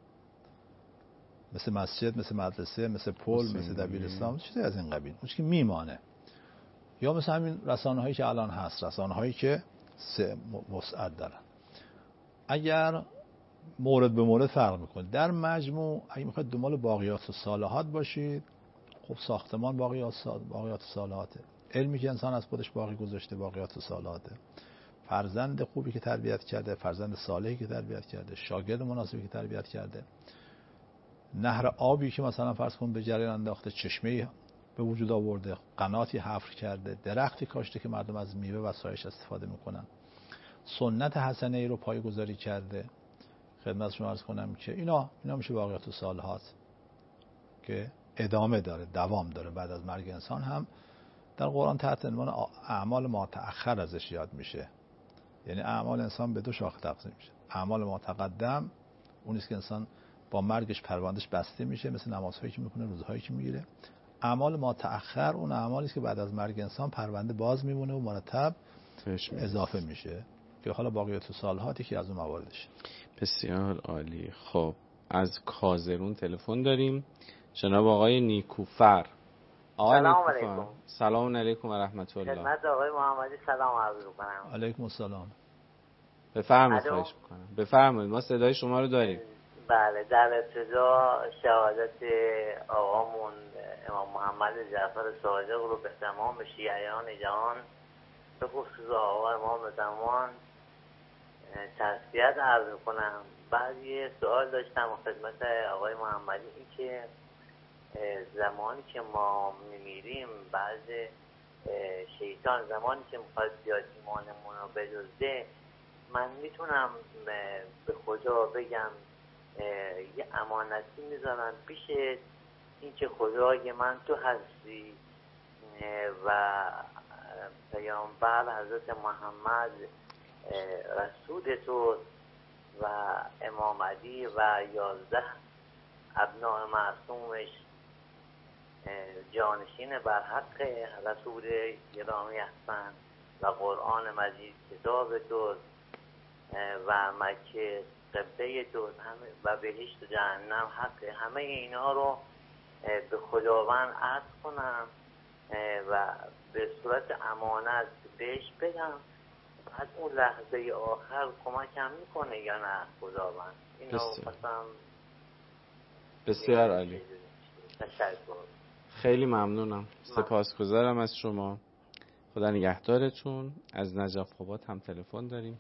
مثل مسجد، مثل مدرسه، مثل پل، مثل دبیرستان، چیزی از این قبیل، اون چیزی که میمانه، یا مثل همین رسانه‌هایی که الان هست، رسانه‌هایی که وسعت دارن. اگر مورد به مورد فرق میکنه، در مجموع اگه میخواید دنبال باقیات الصالحات باشید، خب ساختمان باقیات الصالحاته، علمی که انسان از خودش باقی گذاشته باقیات الصالحاته، فرزند خوبی که تربیت کرده، فرزند صالحی که تربیت کرده، شاگرد مناسبی که تربیت کرده، نهر آبی که مثلا فرض کن به جریان انداخته، چشمه‌ای به وجود آورده، قناتی حفر کرده، درختی کاشته که مردم از میوه و سایش استفاده میکنن، سنت حسنه ای رو پایه‌گذاری کرده. خدمت شما عرض کنم که اینا میشه باقیات الصالحات که ادامه داره، دوام داره، بعد از مرگ انسان هم در قرآن تحت عنوان اعمال ما تأخر ازش یاد میشه. یعنی اعمال انسان به دو شاخه تقسیم میشه. اعمال ما تقدم، اون است که انسان با مرگش پروندهش بسته میشه، مثل نمازهایی که میکنه، روزهایی که میگیره. اعمال ما تأخر اون اعمالی است که بعد از مرگ انسان پرونده باز میمونه و مرتب اضافه میشه، که حالا باقیات الصالحاتی که از اون مواردش. بسیار عالی. خب از کازرون تلفن داریم، جناب آقای نیکوفر. سلام علیکم. سلام علیکم و رحمت الله. خدمت آقای محمدی سلام عرض می‌کنم. علیکم السلام. بفرمایید. خواهش می‌کنم. بفرمایید، ما صدای شما رو داریم. بله، در ابتدا شهادت آقامون امام محمد جعفر صادق رو به تمام شیعیان جهان، به خصوص آقا امام زمان تسلیت عرض کنم. بعد یه سوال داشتم خدمت آقای محمدی، این که زمانی که ما میمیریم، بعد شیطان زمانی که میخواد بیاد ایمانمون رو بدزده، من میتونم به خدا بگم یه امانتی میذارن پیش این که خدای من تو هستی و پیامبر حضرت محمد رسول تو و امام علی و 11 ابناء معصومش جانشین بر حق رسول گرامی هستند و قرآن مجید کتاب تو و مکه قبله تو و بهشت و جهنم حق همه اینا رو به خداوند عرض کنم و به صورت امانت بهش بدم، بعد اون لحظه آخر کمکم میکنه یا نه خداوند؟ اینو خواستم. بسیار عالی، تشکر. خیلی ممنونم، سپاسگزارم از شما. خدا نگهدارتون. از نجف آباد هم تلفن داریم.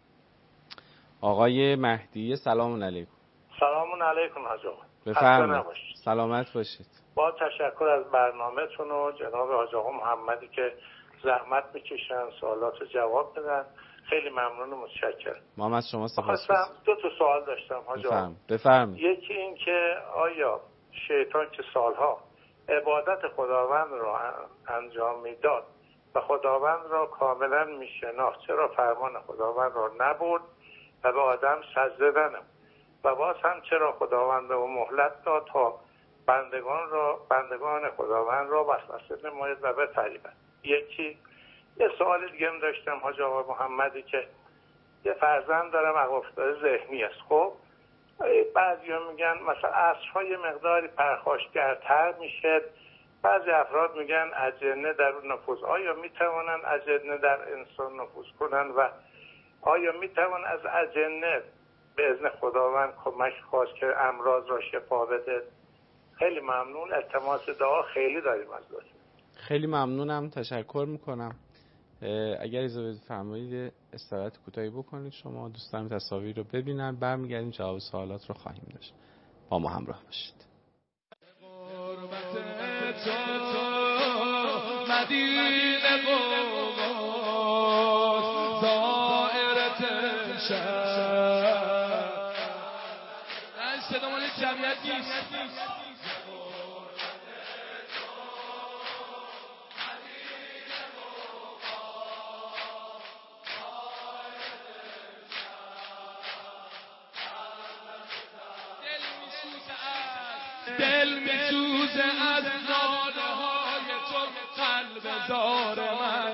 آقای مهدی، سلام علیکم. سلام علیکم حاج آقا. بفرمایید. سلامت باشید. با تشکر از برنامه‌تون و جناب حاج آقا محمدی که زحمت میکشن سوالات رو جواب بدن. خیلی ممنون و متشکرم. ما از شما سپاسگزارم. دو تا سوال داشتم حاج آقا. بفرمایید. یکی این که آیا شیطان که سالها عبادت خداوند را انجام میداد و خداوند را کاملا میشناخت، چرا فرمان خداوند را نبرد و به آدم سجده ننمود و باز هم چرا خداوند را مهلت داد تا بندگان خداوند را وسوسه نماید و بفریبد؟ یکی. یه سوال دیگه هم داشتم حاج آقا محمدی که یه فرزند دارم عقب افتاده ذهنی است. خب بعضیا میگن مثلا عصرهای مقداری پرخاشگرتر میشه، بعضی افراد میگن اجنه در اون نفوذ. آیا میتوانن اجنه در انسان نفوذ کنن و آیا میتوان از اجنه به اذن خداوند کمک خواست که امراض را شفا بده؟ خیلی ممنون، التماس دعا خیلی داریم از لطف. خیلی ممنونم، تشکر میکنم. اگر اجازه فرمایید استراحت کوتاهی بکنید شما. دوستان تصاویر رو ببینن، برمیگردیم جواب سوالات رو خواهیم داشت. با ما همراه باشید. مدینه قوم دائرت شهر این صدا مال جمعیت نیست. دل میسوزه از ناله های تو قلب زار من،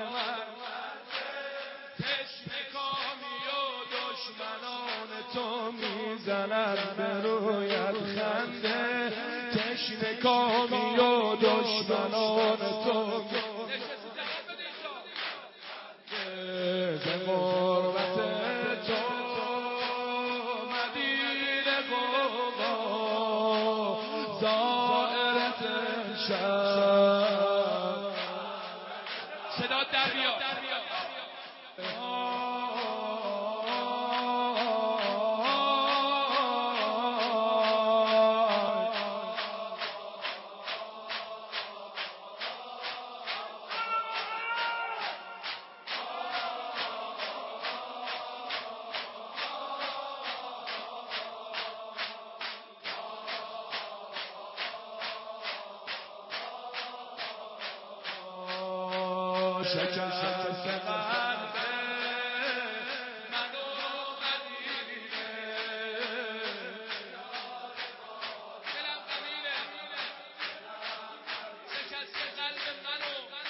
تشنه کامی و دشمنان تو میزنن به رویت خنده، تشنه کامی و دشمنان تو به غربت تو مدینه قوم دائرت شهر. صدا در بیاد. شکست قلب منو مدینه، دلم قبیله شکست قلب منو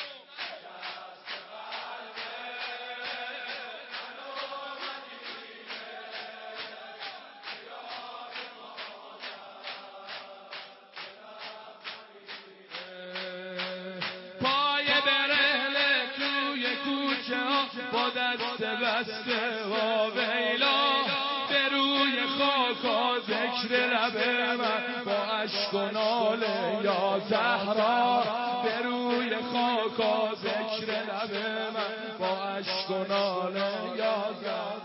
پای برهله توی کوچه ها با دست بسته و ویلا، به روی خاکا ذکر لب من با عشق و ناله یا زهرا، به روی خاکا ذکر لب من با عشق و ناله یا زهرا.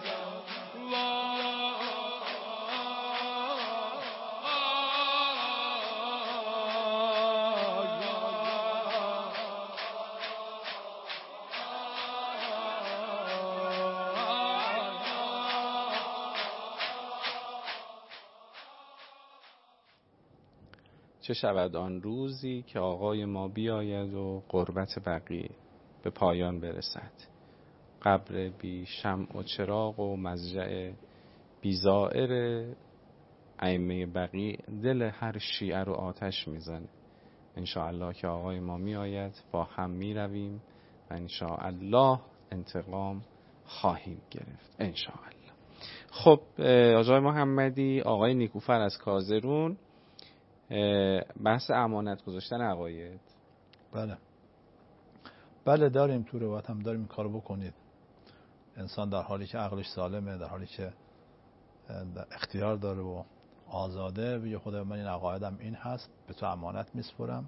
چه شود آن روزی که آقای ما بیاید و قربت بقیه به پایان برسد. قبر بی شمع و چراغ و مضجع بی زائر ائمه بقیع دل هر شیعه رو آتش میزنه. انشاءالله که آقای ما میآید با هم میرویم و انشاءالله انتقام خواهیم گرفت انشاءالله. خب آقای محمدی، آقای نیکوفر از کازرون، بحث امانت گذاشتن عقاید. بله داریم، تو روایت هم داریم کارو بکنید. انسان در حالی که عقلش سالمه، در حالی که اختیار داره و آزاده، بگه خدا من این عقایدم این هست، به تو امانت میسپرم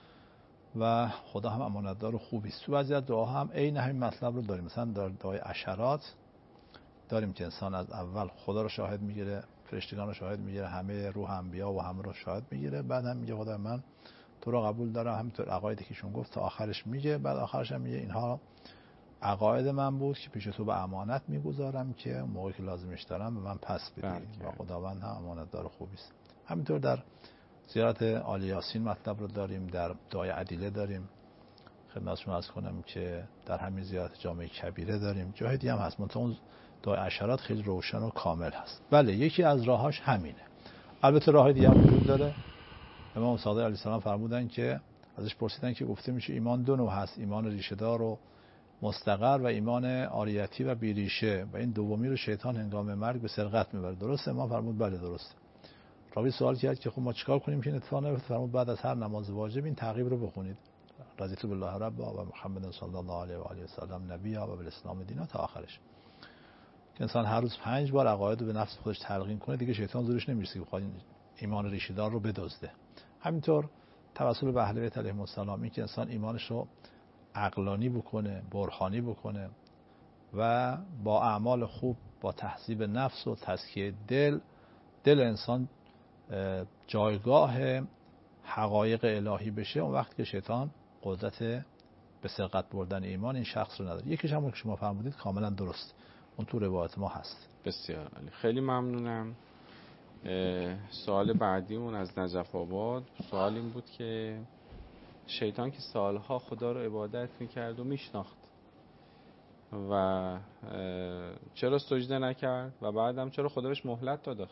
و خدا هم امانتدار خوبی است. تو بعضی از دعاها هم عین همین مطلب رو داریم. مثلا در دعای عشرات داریم که انسان از اول خدا رو شاهد میگیره، فرشتگان رو شاهد میگیره، همه روح انبیا و همه رو شاهد میگیره، بعد هم میگه خدا من تو رو قبول دارم، همینطور عقایدی که ایشون گفت تا آخرش میگه. بعد آخرش هم میگه اینها عقاید من بود که پیش تو به امانت میگذارم که موقعی که لازمش دارم به من پس بدی و خداوند هم امانتدار خوبی است. همینطور در زیارت آل یاسین مطلب رو داریم، در دعای عدیله داریم، خدمتتون عرض کنم که در همین زیارت جامع کبیره داریم، جای دیگه هم هست، منتها اون دعای عشرات خیلی روشن و کامل هست. بله یکی از راهاش همینه. البته راههای دیگه هم وجود داره. امام صادق علیه السلام فرمودن که ازش پرسیدن که گفته میشه ایمان دو نوع هست، ایمان ریشه دار و مستقر و ایمان عاریتی و بیریشه، و این دومی رو شیطان هنگام مرگ به سرقت میبره. درسته؟ ما فرمود بله درسته. راوی سوال کرد که خب ما چیکار کنیم که این اتفاق نیفته؟ فرمود بعد از هر نماز واجب این تعقیب رو بخونید، رضیت بالله ربا و محمد صلی الله علیه و آله و سلم نبیا و بالاسلام دینا تا آخرش. که انسان هر روز 5 بار عقاید رو به نفس خودش تلقین کنه، دیگه شیطان زورش نمیرسه که بخواد ایمان ریشه دار رو بدزده. همینطور توسل به اهل بیت علیهم السلام، این که انسان ایمانش رو عقلانی بکنه، برهانی بکنه و با اعمال خوب، با تهذیب نفس و تزکیه دل انسان جایگاه حقایق الهی بشه، اون وقت که شیطان قدرت به سرقت بردن ایمان این شخص رو نداره. یکیش هم که شما فرمودید کاملا درست، اون تو روایت ما هست. بسیار عالی، خیلی ممنونم. سوال بعدیمون از نجف آباد، سوال این بود که شیطان که سالها خدا رو عبادت میکرد و میشناخت و چرا سجده نکرد و بعدم چرا خدا بهش مهلت داد؟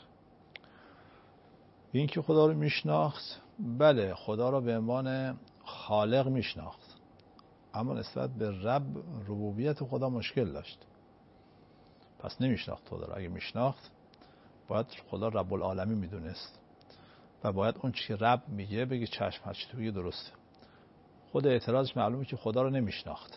این که خدا رو میشناخت، بله خدا رو به عنوان خالق میشناخت، اما نسبت به رب ربوبیت خدا مشکل داشت، پس نمیشناخت خدا رو. اگه میشناخت باید خدا رب العالمین میدونست و باید اون چی که رب میگه بگه چشم، هر چی تو بگه درسته. خود اعتراضش معلومه که خدا رو نمیشناخت.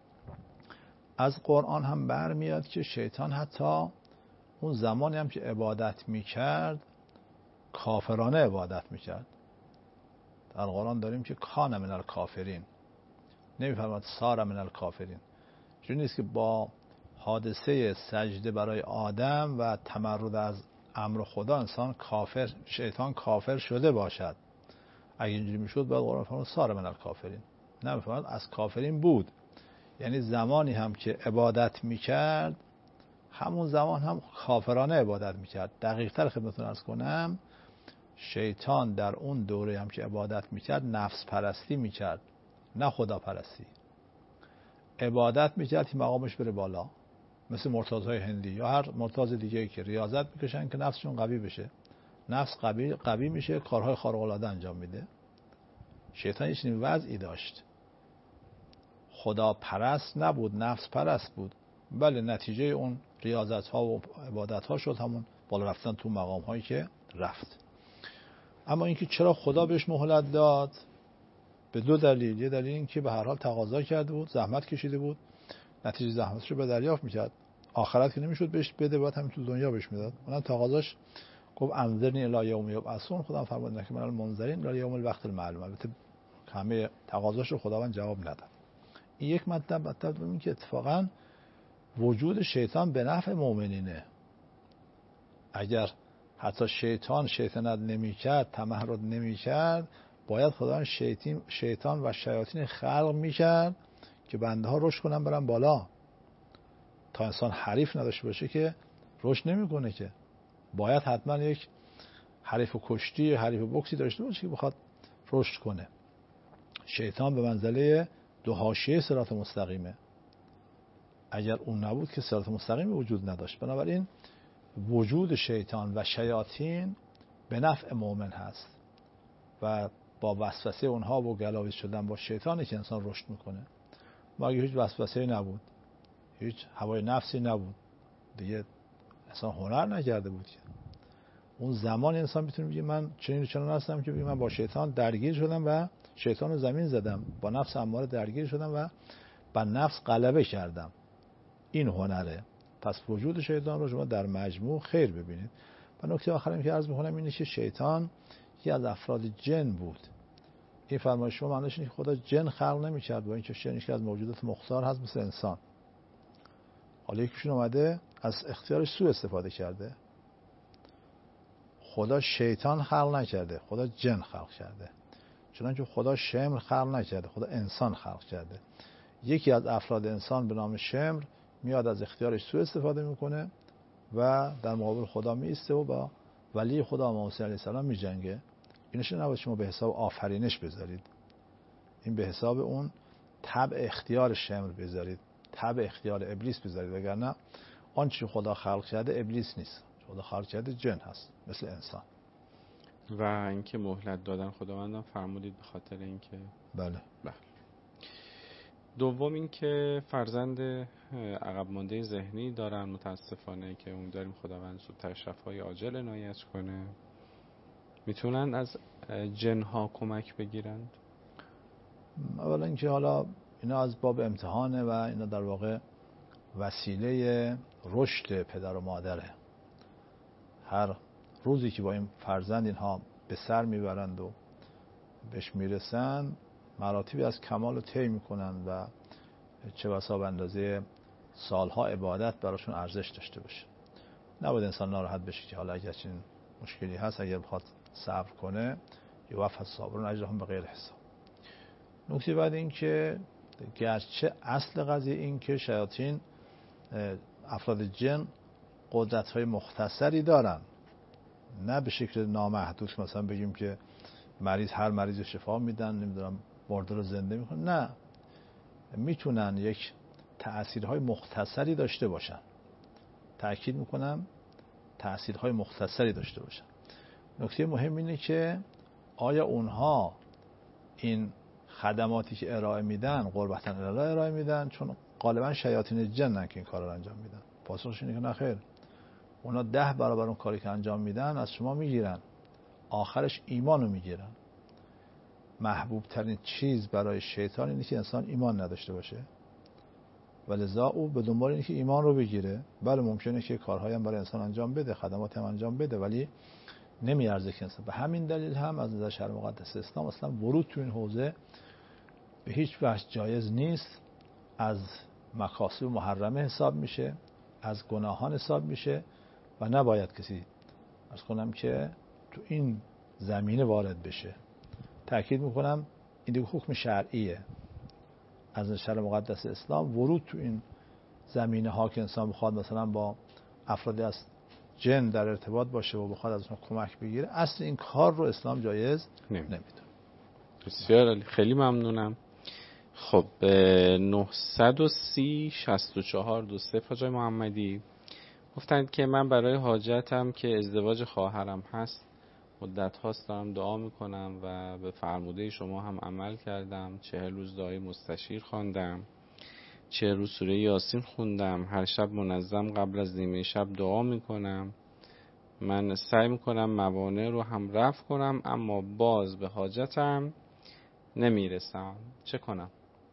از قرآن هم برمیاد که شیطان حتی اون زمانی هم که عبادت میکرد کافرانه عبادت میکرد. در قرآن داریم که کان من الکافرین، نمیفرماد سار من الکافرین. چون نیست که با حادثه سجده برای آدم و تمرد از امر خدا انسان کافر، شیطان کافر شده باشد. اگه اینجوری میشد باید قرآن فرمود سار من الکافرین، نمیفرماد از کافرین بود. یعنی زمانی هم که عبادت میکرد همون زمان هم کافرانه عبادت میکرد. دقیق تر خدمتتون عرض کنم، شیطان در اون دوره هم که عبادت میکرد نفس پرستی میکرد، نه خدا پرستی. عبادت میکرد که مقامش بره بالا، مثل مرتاضهای هندی یا هر مرتاض دیگه که ریاضت میکشن که نفسشون قوی بشه. نفس قوی میشه، کارهای خارق العاده انجام میده. شیطان یه چنین وضعی داشت، خدا پرست نبود، نفس پرست بود. بله نتیجه اون ریاضت ها و عبادت ها شد همون بالا رفتن تو مقام هایی که رفت. اما اینکه چرا خدا بهش مهلت داد؟ به دو دلیل. یه دلیل این که به هر حال تقاضا کرده بود، زحمت کشیده بود، نتیجه زحمتش رو به دریافت میکرد. آخرت که نمیشد بهش بده، باید همین تو دنیا بهش میداد. اونم تقاضاش گفت انظرنی الی یوم یبعثون، خدا فرمود که من المنظرین الی یوم الوقت المعلوم. البته همه تقاضاش رو خداوند جواب نداد. این یک مطلب دوم که اتفاقا وجود شیطان به نفع مؤمنینه. اگر حتی شیطنت نمیکرد، تمهرد نمیکرد، باید خداوند شیطان و شیاطین خلق میکرد که بنده ها رشد کنن برن بالا. تا انسان حریف نداشته باشه که رشد نمیکنه، که باید حتما یک حریف کشتی، حریف بوکسی داشته باشه که بخواد رشد کنه. شیطان به منزله دو حاشیه صراط مستقیمه. اگر اون نبود که صراط مستقیم وجود نداشت. بنابراین وجود شیطان و شیاطین به نفع مؤمن هست و با وسوسه اونها و گلاویز شدن با شیطانی که انسان رشد میکنه. ما اگه هیچ وسوسه‌ای نبود، هیچ هوای نفسی نبود، دیگه انسان هنر نکرده بود که. اون زمان انسان میتونه بگه من چنین هستم که من با شیطان درگیر شدم و شیطان رو زمین زدم، با نفس اماره درگیر شدم و بر نفس غلبه کردم. این هنره. پس وجود شیطان رو شما در مجموع خیر ببینید. و نکته آخرم که عرض می‌کنم اینه که شیطان یکی از افراد جن بود. این فرمایش شما معنیش اینه که خدا جن خلق نمی‌کرد، با اینکه شیطان یکی از موجودات مختار هست مثل انسان. حالا یکیشون اومده از اختیارش سوء استفاده کرده. خدا شیطان خلق نکرده، خدا جن خلق کرده. چنانچه خدا شمر خلق نکرده، خدا انسان خلق کرده. یکی از افراد انسان به نام شمر میاد از اختیارش سوء استفاده میکنه و در مقابل خدا میسته و با ولی خدا موسی علیه السلام میجنگه. اینش نباید شما به حساب آفرینش بذارید، این به حساب اون تبع اختیار شمر بذارید، تبع اختیار ابلیس بذارید، وگرنه آنچه خدا خلق کرده ابلیس نیست، خدا خلق کرده جن هست مثل انسان. و اینکه مهلت دادن خداوندم فرمودید به خاطر اینکه بله. دوم اینکه فرزند عقب مانده ذهنی دارن متاسفانه که امیدواریم خداوند زودتر شفای عاجل عنایت کنه. میتونن از جنها کمک بگیرند؟ اولا اینکه حالا اینا از باب امتحانه و اینا در واقع وسیله رشد پدر و مادره. هر روزی که با این فرزند اینها به سر میبرند و بهش میرسن، مراتبی از کمال رو طی میکنن و چه بسا به اندازه سالها عبادت براشون ارزش داشته باشه. نباید انسان ناراحت بشه که حالا اگر چنین مشکلی هست، اگر بخواد صبر کنه، یوفی الصابرون اجرهم بغیر حساب. نکته بعد این که گرچه اصل قضیه این که شیاطین افراد جن قدرت‌های مختصری دارن، نه به شکل نامحدود مثلا بگیم که هر مریض شفا میدن، نمیدونم مرده رو زنده میکنن، نه، میتونن یک تأثیرهای مختصری داشته باشن. تأکید میکنم تأثیرهای مختصری داشته باشن. نکته مهم اینه که آیا اونها این خدماتی که ارائه میدن قربتا ارائه میدن؟ چون غالبا شیاطین جنن که این کار رو انجام میدن. پاسخش اینه که نه خیر، اونا 10 برابر اون کاری که انجام میدن از شما میگیرن، آخرش ایمانو میگیرن. محبوب ترین چیز برای شیطان اینه که انسان ایمان نداشته باشه و لذا او به دنبال اینه که ایمان رو بگیره. بله ممکنه که کارهایی هم برای انسان انجام بده، خدمات هم انجام بده، ولی نمیارزه که انسان. به همین دلیل هم از نظر شرع مقدس اسلام اصلا ورود تو این حوزه به هیچ وجه جایز نیست. از مکاسب محرمه حساب میشه، از گناهان حساب میشه و نباید کسی عرض کنم که تو این زمینه وارد بشه. تأکید میکنم این دیگه حکم شرعیه از شرع مقدس اسلام. ورود تو این زمینه ها که انسان بخواد مثلا با افرادی از جن در ارتباط باشه و بخواد از اونها کمک بگیره، اصل این کار رو اسلام جایز نمیدونه. بسیار عالی، خیلی ممنونم. خب 930 64 23 حاجی محمدی گفتند که من برای حاجتم که ازدواج خواهرم هست مدت هاست دارم دعا میکنم و به فرموده شما هم عمل کردم. 40 روز دعای مستشیر خواندم، 40 روز سوره یاسین خوندم، هر شب منظم قبل از نیمه شب دعا میکنم. من سعی میکنم موانع رو هم رفع کنم اما باز به حاجتم نمیرسم، چه کنم؟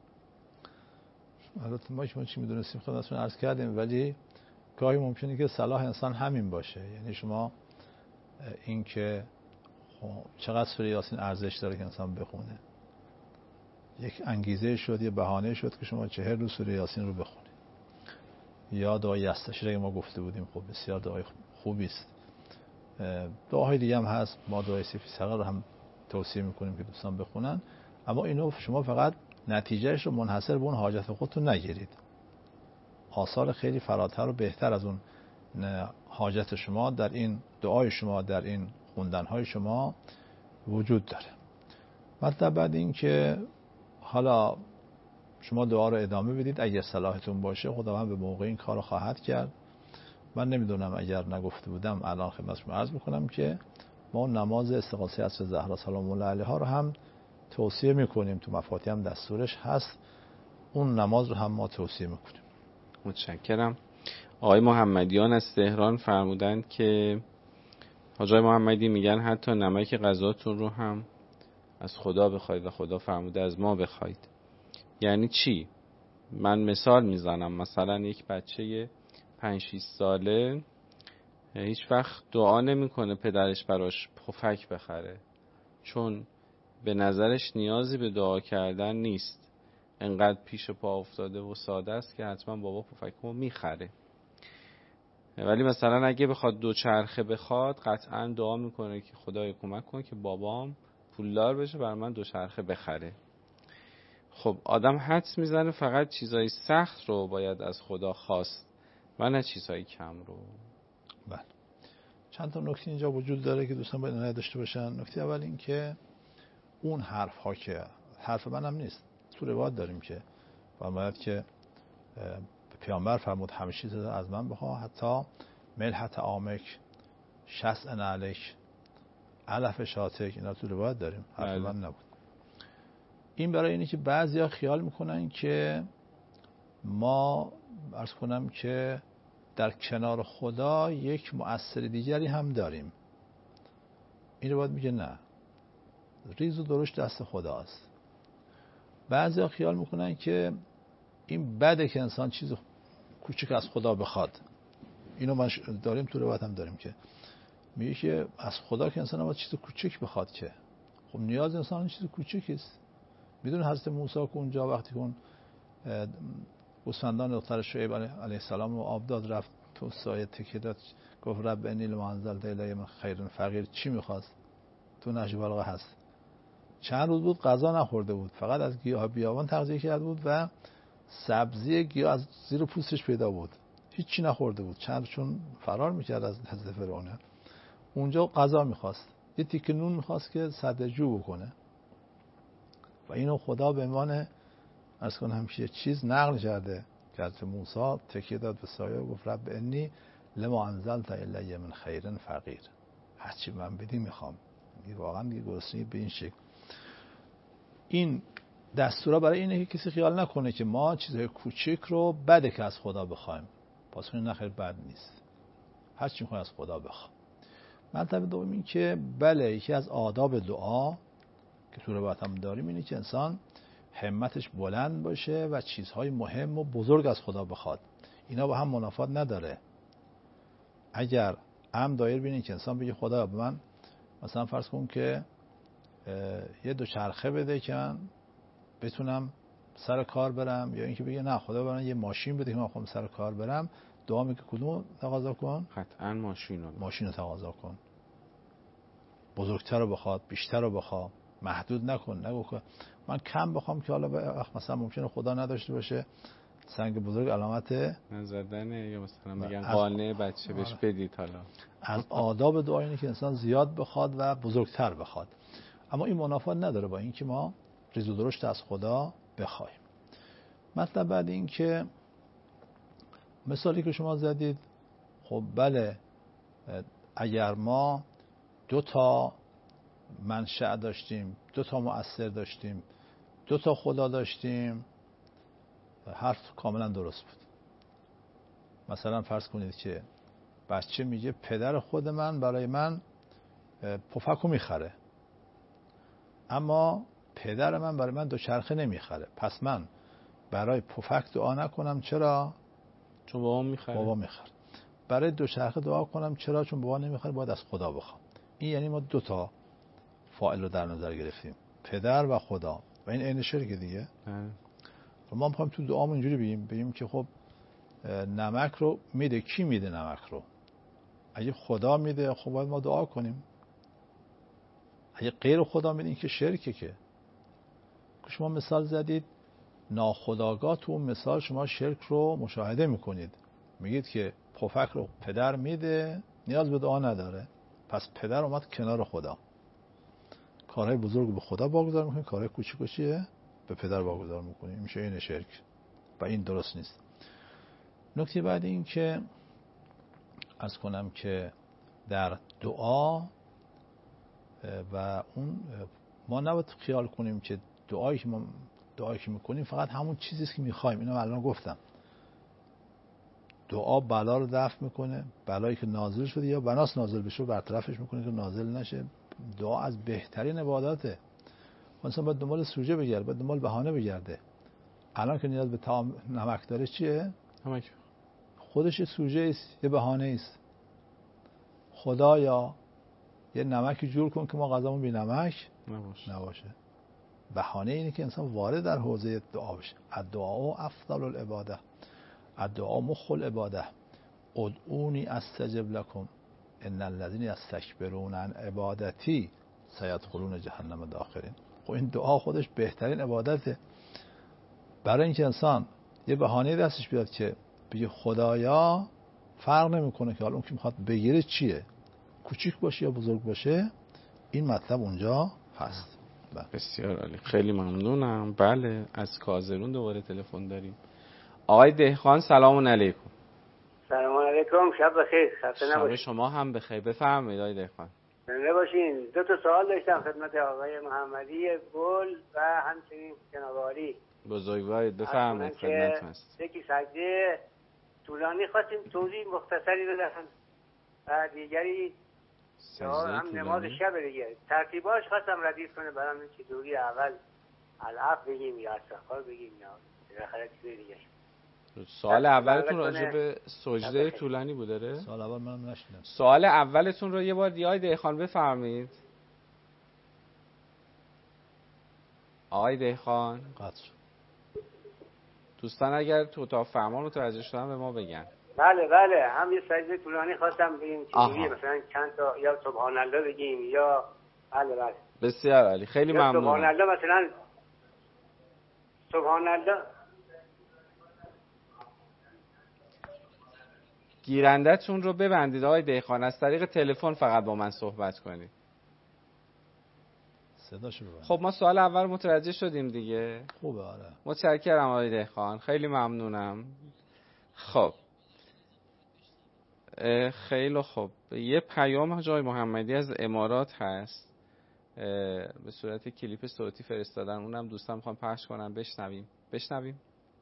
البته ما چی میدونستیم خدمتتون عرض کردیم، ولی گاهی ممکنه که صلاح انسان همین باشه. یعنی شما این که چقدر سوره یاسین ارزش داره که انسان بخونه، یک انگیزه شد، یه بهانه شد که شما 40 روز سوره یاسین رو بخونید. یا دعای استشاره ما گفته بودیم، خب بسیار دعای خوبی است. دعاهای دیگه هم هست، ما دعای سیفی سقر رو هم توصیه میکنیم که دوستان بخونن. اما اینو شما فقط نتیجهش رو منحصر به اون حاجت خودتون نگیرید. آثار خیلی فراتر و بهتر از اون حاجت شما در این دعای شما، در این خوندنهای شما وجود داره. مطلب بعد این که حالا شما دعا رو ادامه بدید، اگر صلاحتون باشه خداوند به موقع این کار رو خواهد کرد. من نمیدونم، اگر نگفته بودم الان خدمت شما عرض میکنم که ما نماز استغاثه عصر زهرا سلام الله علیها رو هم توصیه میکنیم، تو مفاتیح هم دستورش هست، اون نماز رو هم ما توصیه میکنیم. متشکرم. آقای محمدیان از تهران فرمودند که حاج محمدی میگن حتی نمک غذاتون رو هم از خدا بخواید و خدا فرموده از ما بخواید. یعنی چی؟ من مثال میزنم، مثلا یک بچه 5-6 ساله هیچ وقت دعا نمیکنه پدرش براش پفک بخره، چون به نظرش نیازی به دعا کردن نیست، انقدر پیش پا افتاده و ساده است که حتما بابا پفکمو میخره. ولی مثلا اگه بخواد دوچرخه بخواد قطعا دعا میکنه که خدای کمک کن که بابام پولدار بشه برای من دوچرخه بخره. خب آدم حدس میزنه فقط چیزای سخت رو باید از خدا خواست و نه چیزای کم رو. بله. چند تا نکته اینجا وجود داره که دوستان باید عنایت داشته باشن. نکته اول این که اون حرف ها که حرف منم نیست، تو روایت داریم که فرمود که پیامبر فرمود همیشه از من بخوا حتی ملحت آمک شسع نعلک علف شاتک، اینا تو روایت داریم، حرف من نبود. این برای اینه که بعضیا خیال میکنن که ما عرض کنم که در کنار خدا یک مؤثر دیگری هم داریم. این روایت میگه نه، ریز و درشت دست خداست. بعضیا خیال میکنن که این بده که انسان چیز کوچک از خدا بخواد. اینو ما داریم، تو روایت هم داریم که میگه که از خدا که انسان باید چیز کوچک بخواد، که خب نیاز انسان چیز کوچکی است. میدون حضرت موسی که اونجا وقتی که اون گوسفندان دختر شعیب علیه السلام رو آب داد، رفت تو سایه تکیه داد، گفت رب انی لما انزلت الی من خیر فقیر، چی میخواست؟ تو نهج البلاغه هست. چند روز بود غذا نخورده بود، فقط از گیاه بیابان تغذیه کرده بود و سبزی گیاه از زیر پوستش پیدا بود، هیچی نخورده بود. چند چون فرار میکرد از حضرت فرعون، اونجا غذا میخواست، یه تیکه نون میخواست که سد جو بکنه و اینو خدا به عنوان عرض کنم همیشه چیز نقل کرده که حضرت موسی تکیه داد به سایه و گفت رب انی لما انزلت الی من خیر فقیر، هرچی من بدی میخوام. واقعا دیگه گرسنگی به این شکل. این دستورا برای اینه که کسی خیال نکنه که ما چیزهای کوچک رو بده که از خدا بخوایم. پاسخ نه، خیر بد نیست، هر چی میخوای از خدا بخوا. مطلب دوم این که بله، یکی از آداب دعا که تو روایت هم داریم اینه که انسان همتش بلند باشه و چیزهای مهم و بزرگ از خدا بخواد. اینا با هم منافات نداره. اگر هم دایر بینید که انسان بگه خدا به من مثلا فرض کن که یه دوچرخه بده که من بتونم سر کار برم، یا اینکه بگه نه خدا به من یه ماشین بده که من خودم سر کار برم، دعا میگه کدومو تقاضا کن؟ قطعا ماشین رو تقاضا کن. بزرگتر رو بخواد، بیشتر رو بخواد، محدود نکن. نگو که من کم بخوام که حالا مثلا ممکنه خدا نداشته باشه سنگ بزرگ علامت نزدنه، یا مثلا میگن قانع بچه بهش بدید. حالا از آداب دعا اینه که انسان زیاد بخواد و بزرگتر بخواد، اما این منافات نداره با این که ما ریز و درشت از خدا بخوایم. مطلب بعد این که مثالی که شما زدید، خب بله، اگر ما 2 منشأ داشتیم، 2 مؤثر داشتیم، 2 خدا داشتیم، حرف کاملا درست بود. مثلا فرض کنید که بچه میگه پدر خود من برای من پفکو میخره، اما پدر من برای من دوچرخه نمیخره، پس من برای پفک دعا نکنم. چرا؟ چون بابا میخره. برای دوچرخه دعا کنم. چرا؟ چون بابا نمیخره، باید از خدا بخوام. این یعنی ما 2 فاعل رو در نظر گرفتیم، پدر و خدا، و این عین شرک دیگه. ما میخوایم تو دعامون اینجوری بگیم که خب نمک رو میده. کی میده نمک رو؟ اگه خدا میده خب باید ما دعا کنیم. اگه غیر خدا میده این که شرکه. که شما مثال زدید ناخودآگاه، تو اون مثال شما شرک رو مشاهده میکنید. میگید که پفک رو پدر میده، نیاز به دعا نداره، پس پدر اومد کنار خدا. کارهای بزرگ به خدا واگذار میکنی، کارهای کوچیکو چیه؟ به پدر واگذار میکنی. میشه این شرک و این درست نیست. نکته بعد این که عرض کنم که در دعا و اون ما نباید خیال کنیم که دعایی که میکنیم فقط همون چیزی است که میخوایم. اینو الان گفتم، دعا بلا رو دفع میکنه، بلایی که نازل شده یا بناس نازل بشه برطرفش میکنه که نازل نشه. دعا از بهترین عباداته. مثلا باید دنبال سوژه بگرده، باید دنبال بهانه بگرده. الان که نیاز به طعام نمک داره چیه؟ نمک. خودش یه سوژه است، یه بهانه است. خدایا یه نمکی جور کن که ما غذامون بی نمک نباشه. بهانه اینه که انسان وارد در حوزه دعا بشه. الدعاء افضل العباده، الدعاء مخ العباده، ادعونی استجب لکم ان الذين یستکبرون عن عبادتی سیدخلون جهنم داخرین. خب این دعا خودش بهترین عبادته. برای اینکه انسان یه بهانه دستش بیاد که بگه خدایا، فرق نمیکنه که حالا اون که میخواد بگیره چیه، کوچیک باشه یا بزرگ باشه، این مطلب اونجا هست. بسیار عالی، خیلی ممنونم. بله، از کازرون دوباره تلفن داریم. آقای دهقان سلام علیکم. سلام علیکم، شب بخیر. خسته شب نباشید. شما هم بخیر. بفرمایید آقای دهقان. زنده باشین. دو تا سوال داشتم خدمت آقای محمدی گل و همچنین جناب عالی. بزرگوارید، بفرمایید خدمت هست. یکی سجده طولانی خواستیم توضیح مختصری بدن و دیگری هم نماز شب دیگه ترتیباش خواستم ردیف کنه برام. این چطوری اول العف بگیم یا استغفار بگیم یا بالاخره چیز دیگه. سوال اولتون راجع به سجده طولانی بوده؟ سوال اول منم نشیدم. سوال اولتون رو یه بار دیگه آقای دهقان بفرمایید. آقای دهقان قطع. دوستان اگر تو اتاق فرمان متوجه شدن به ما بگن. بله هم یه سجده طولانی خواستم بگیم چجوریه، مثلا چند تا یا سبحان الله بگیم یا بله. بسیار عالی، خیلی ممنونم. سبحان الله مثلا سبحان الله. گیرنده‌تون رو ببندید آقای دهقان، از طریق تلفن فقط با من صحبت کنید. صداشو ببند. خب ما سوال اول متوجه شدیم دیگه. خوبه. آره. متشکرم آقای دهقان، خیلی ممنونم. خب خیلی خوب. یه پیام جای محمدی از امارات هست، به صورت کلیپ صوتی فرستادن، اونم دوستان میخوام پخش کنم، بشنویم.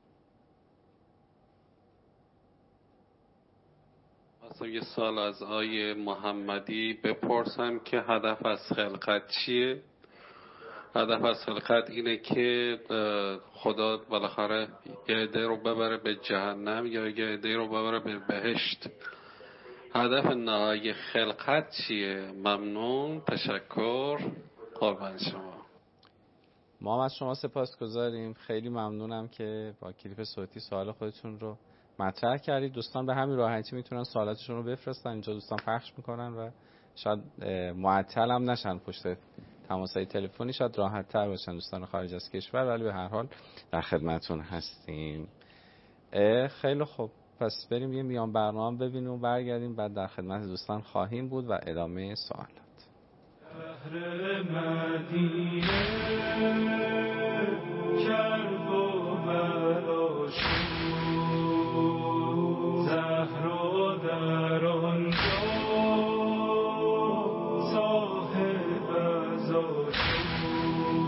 خواستم یه سال از آقای محمدی بپرسم که هدف از خلقت چیه؟ هدف از خلقت اینه که خدا بالاخره یه عده رو ببره به جهنم یا یه عده رو ببره به بهشت. هدف نهایی خلقت چیه؟ ممنون، تشکر، قربان شما. ما از شما سپاسگزاریم، خیلی ممنونم که با کلیپ صوتی سوال خودتون رو مطرح کردید. دوستان به همین راحتی میتونن سوالاتشون رو بفرستن، اینجا دوستان پخش میکنن و شاید معطل هم نشن پشت تماسهای تلفنی، شاید راحت تر باشن دوستان خارج از کشور، ولی به هر حال در خدمتون هستیم. خیلی خوب، پس بریم یه میان برنامه ببینیم و برگردیم، بعد در خدمت دوستان خواهیم بود و ادامه سوالات. شهر مدینه کرب و بلا شد، زهرا در آنجا صاحب عزا شد،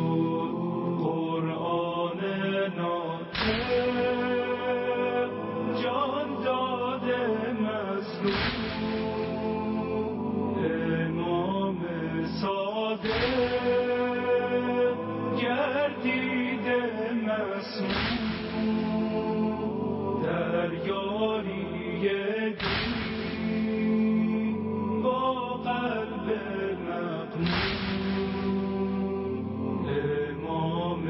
قرآن ناطق جان داده مظلوم، امام صادق گردیده مسموم، در یاری دین با قلب مغموم، امام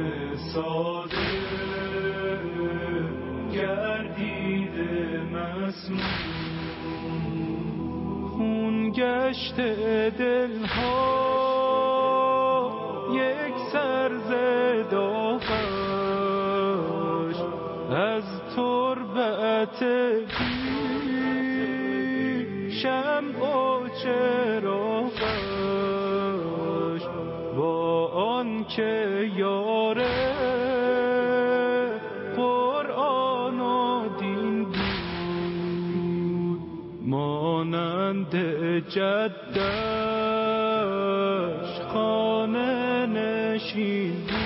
صادق گردیده مسموم، خون گشت دلها یک سرزد آخش، از تربت شمع و چراغش، که یاره قرآن و دین بود، مانند جدش خانه نشین بود.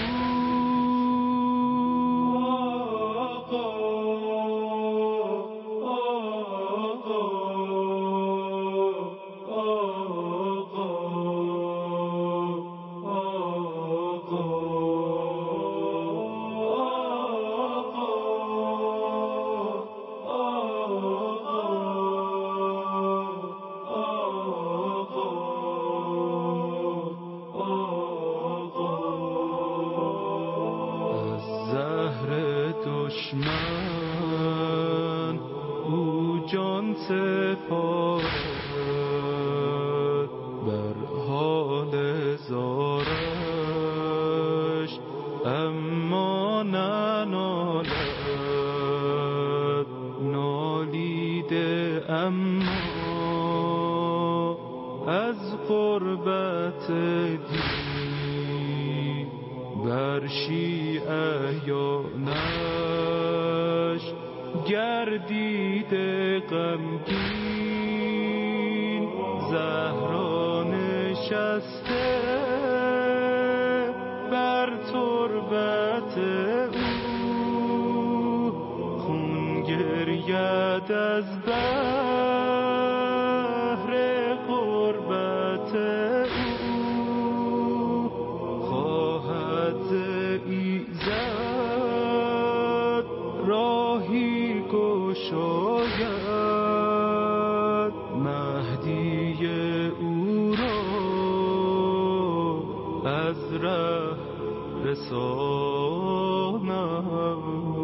دشمن او جان سپارد، بر حال زارش اما ننالد، نالیده اما از قربت دین، بر شیعیانش گردیده غمگین، زهرا نشسته بر تربت او، خون گرید از بحر قربت او، خواهد ز ایزد راهی گشاید، مهدی او را از ره رساند.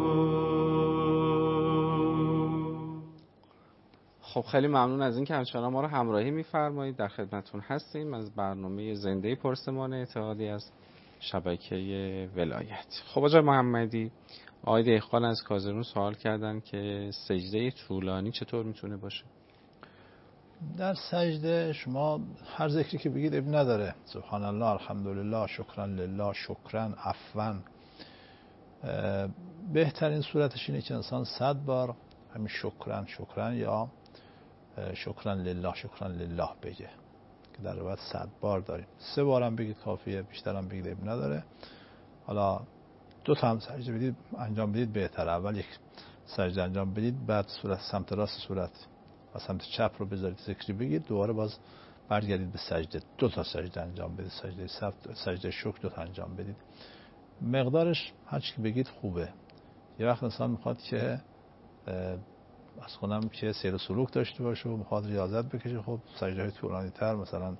خب خیلی ممنون از این که همچنان ما رو همراهی می‌فرمایید. در خدمتتون هستیم از برنامه زنده پرسمان اتحادی از شبکه ولایت. خب آقای محمدی، آقای دهقان از کازرون سوال کردن که سجده طولانی چطور میتونه باشه؟ در سجده شما هر ذکری که بگید اب نداره، سبحان الله، الحمدلله، شکرا لله، شکرا، عفوا. بهترین صورتش اینه که انسان 100 بار همین شکرا شکرا یا شکرا لله بگه که در روایت 100 بار داریم. 3 بارم بگید کافیه، بیشترم بگید اب نداره. حالا 2 تا هم سجده بدید انجام بدید بهتره. اول یک سجده انجام بدید، بعد صورت سمت راست صورت و سمت چپ رو بذارید ذکری بگید، دوباره باز برگردید به سجده. 2 تا سجده انجام بدید، سجده شکر 2 تا انجام بدید. مقدارش هر چی که بگید خوبه. یه وقت انسان میخواد که از خودم که سیر و سلوک داشته باشه و میخواد ریاضت بکشه، خب سجده های طولانی تر، مثلا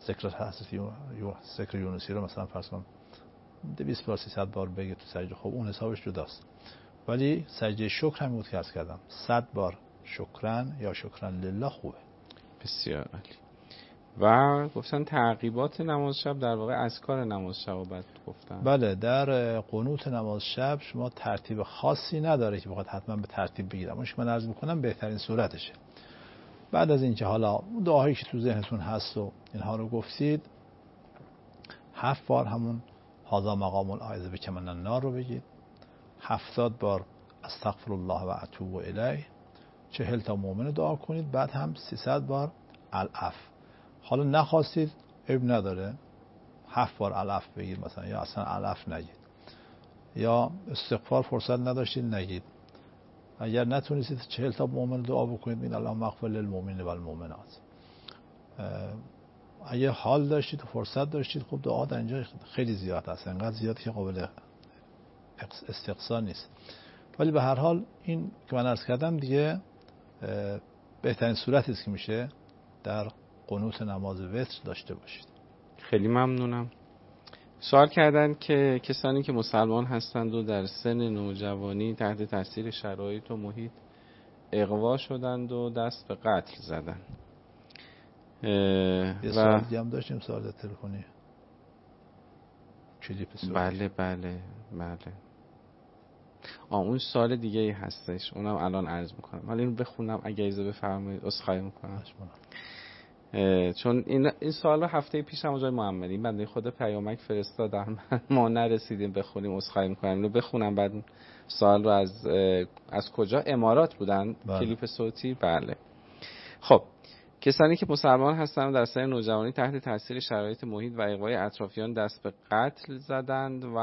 ذکر یونسی رو مثلا فرض کن 200 بار 300 بار بگه تو سجده، خب اون حسابش جداست. ولی سجده شکر هم بود که عرض کردم 100 بار شکرن یا شکرن لله خوبه. بسیار عالی. و گفتن تعقیبات نماز شب در واقع اذکار نماز شب بعد گفتن. بله، در قنوت نماز شب شما ترتیب خاصی نداره که بخواد حتما به ترتیب بگیرم. اونش من عرض میکنم بهترین صورتشه. بعد از اینکه حالا دعاهایی که تو ذهنتون هست و اینها رو گفتید، 7 بار همون هذا مقام الاعوذ بک من النار رو بگید، 70 بار استغفر الله و اتوب الیه، 40 تا مؤمن دعا کنید، بعد هم 300 بار العفو. حالا نخواستید عیب نداره، 7 بار العفو بگید مثلا، یا اصلا العفو نگید، یا استغفار فرصت نداشتید نگید. اگر نتونستید 40 تا مؤمن دعا بکنید، این اللهم اغفر للمؤمنین و المؤمنات. اگه حال داشتید و فرصت داشتید، خب دعا در اینجا خیلی زیاد هست، انقدر زیاد که قابل استقصا نیست. ولی به هر حال این که من عرض کردم دیگه بهترین صورتی است که میشه در قنوت نماز وتر داشته باشید. خیلی ممنونم. سوال کردن که کسانی که مسلمان هستند و در سن نوجوانی تحت تاثیر شرایط و محیط اغوا شدند و دست به قتل زدند. یه سوال دیگه هم داشتیم، سوال تلفنی. کلیپ سوال. بله. اون سوال دیگه ای هستش، اونم الان عرض میکنم. حالا اینو بخونم اگه اجازه بفرمایید، عذرخواهی میکنم. چون این سوال رو هفته پیش هم آقای محمدی این بنده خدا پیامک فرستادن ما نرسیدیم بخونیم، عذرخواهی می‌کنم اینو بخونم بعد سوال رو از کجا؟ امارات بودن. بله. کلیپ صوتی. بله. خب کسانی که مسلمان هستند در سن نوجوانی تحت تاثیر شرایط محیط و اغوای اطرافیان دست به قتل زدند و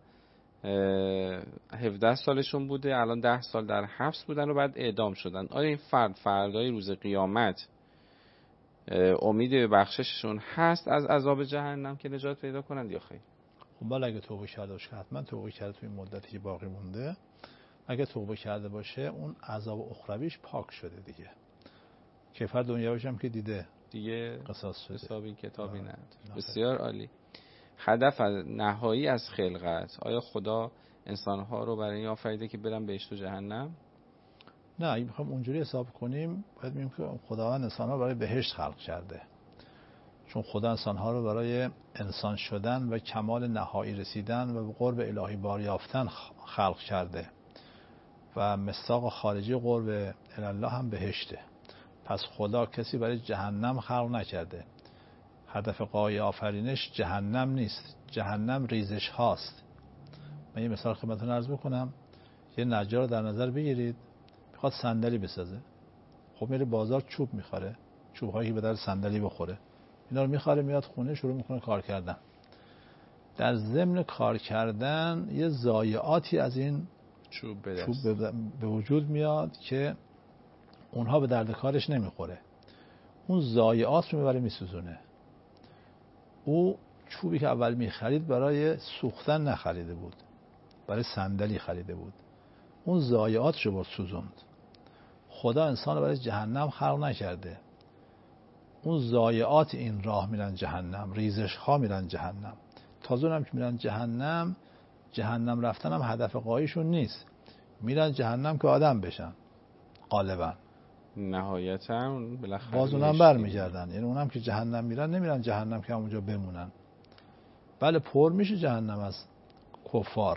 17 سالشون بوده، الان 10 سال در حبس بودن و بعد اعدام شدن. آیا این فردای روز قیامت امید به بخشششون هست از عذاب جهنم که نجات پیدا کنند یا خیر؟ خب بالا اگه توبه کرده باشه حتما توبه کرده توی این مدتی که باقی مونده. اگه توبه کرده باشه اون عذاب اخرویش پاک شده دیگه. کفر دنیویش هم که دیگه قصاص شده. حسابی کتابی نداره. بسیار عالی. هدف نهایی از خلقت، آیا خدا انسان‌ها رو برای این آفریده که برن بهشت و جهنم؟ نه، اگه بخوام اونجوری حساب کنیم باید بگیم که خداوند انسان‌ها رو برای بهشت خلق کرده. چون خدا انسان‌ها رو برای انسان شدن و کمال نهایی رسیدن و به قرب الهی بار یافتن خلق کرده و مصداق خارجی قرب الله هم بهشته. پس خدا کسی برای جهنم خلق نکرده. هدف غایه آفرینش جهنم نیست، جهنم ریزش هاست. من یه مثال خدمتتون عرض بکنم. یه نجار در نظر بگیرید میخواد صندلی بسازه. خب میره بازار چوب میخره، چوب‌هایی که به در صندلی بخوره، اینا رو میخره میاد خونه شروع میکنه کار کردن. در ضمن کار کردن یه ضایعاتی از این چوب به وجود میاد که اونها به درد کارش نمیخوره. اون ضایعات رو میبره میسوزونه. او چوبی که اول میخرید برای سوختن نخریده بود، برای صندلی خریده بود. اون ضایعاتش رو سوزوند. خدا انسان رو برای جهنم خلق نکرده. اون ضایعات این راه میرن جهنم، ریزش ها میرن جهنم. تازه اونم که میرن جهنم، جهنم رفتن هم هدف غایشون نیست. میرن جهنم که آدم بشن غالبا. نهایتا بالاخره باز اونم برمیگردن. یعنی اونم که جهنم میرن نمیرن جهنم که همونجا بمونن. بله پر میشه جهنم از کفار.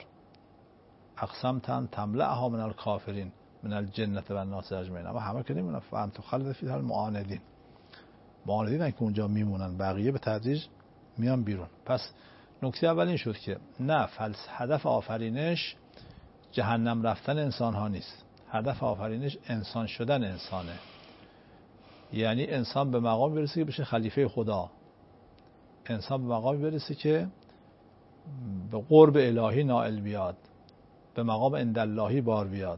اقسمتن تملأها من الکافرین من الجنة و الناس اجمعین. اما همه که نمیمونن. فانتم خالدون فیها المعاندین. معاندین که اونجا میمونن، بقیه به تدریج میان بیرون. پس نکته اول این شد که نه، هدف آفرینش جهنم رفتن انسان ها نیست. هدف آفرینش انسان شدن انسانه. یعنی انسان به مقام برسه که بشه خلیفه خدا. انسان به مقام برسه که به قرب الهی نائل بیاد، به مقام عنداللهی بار بیاد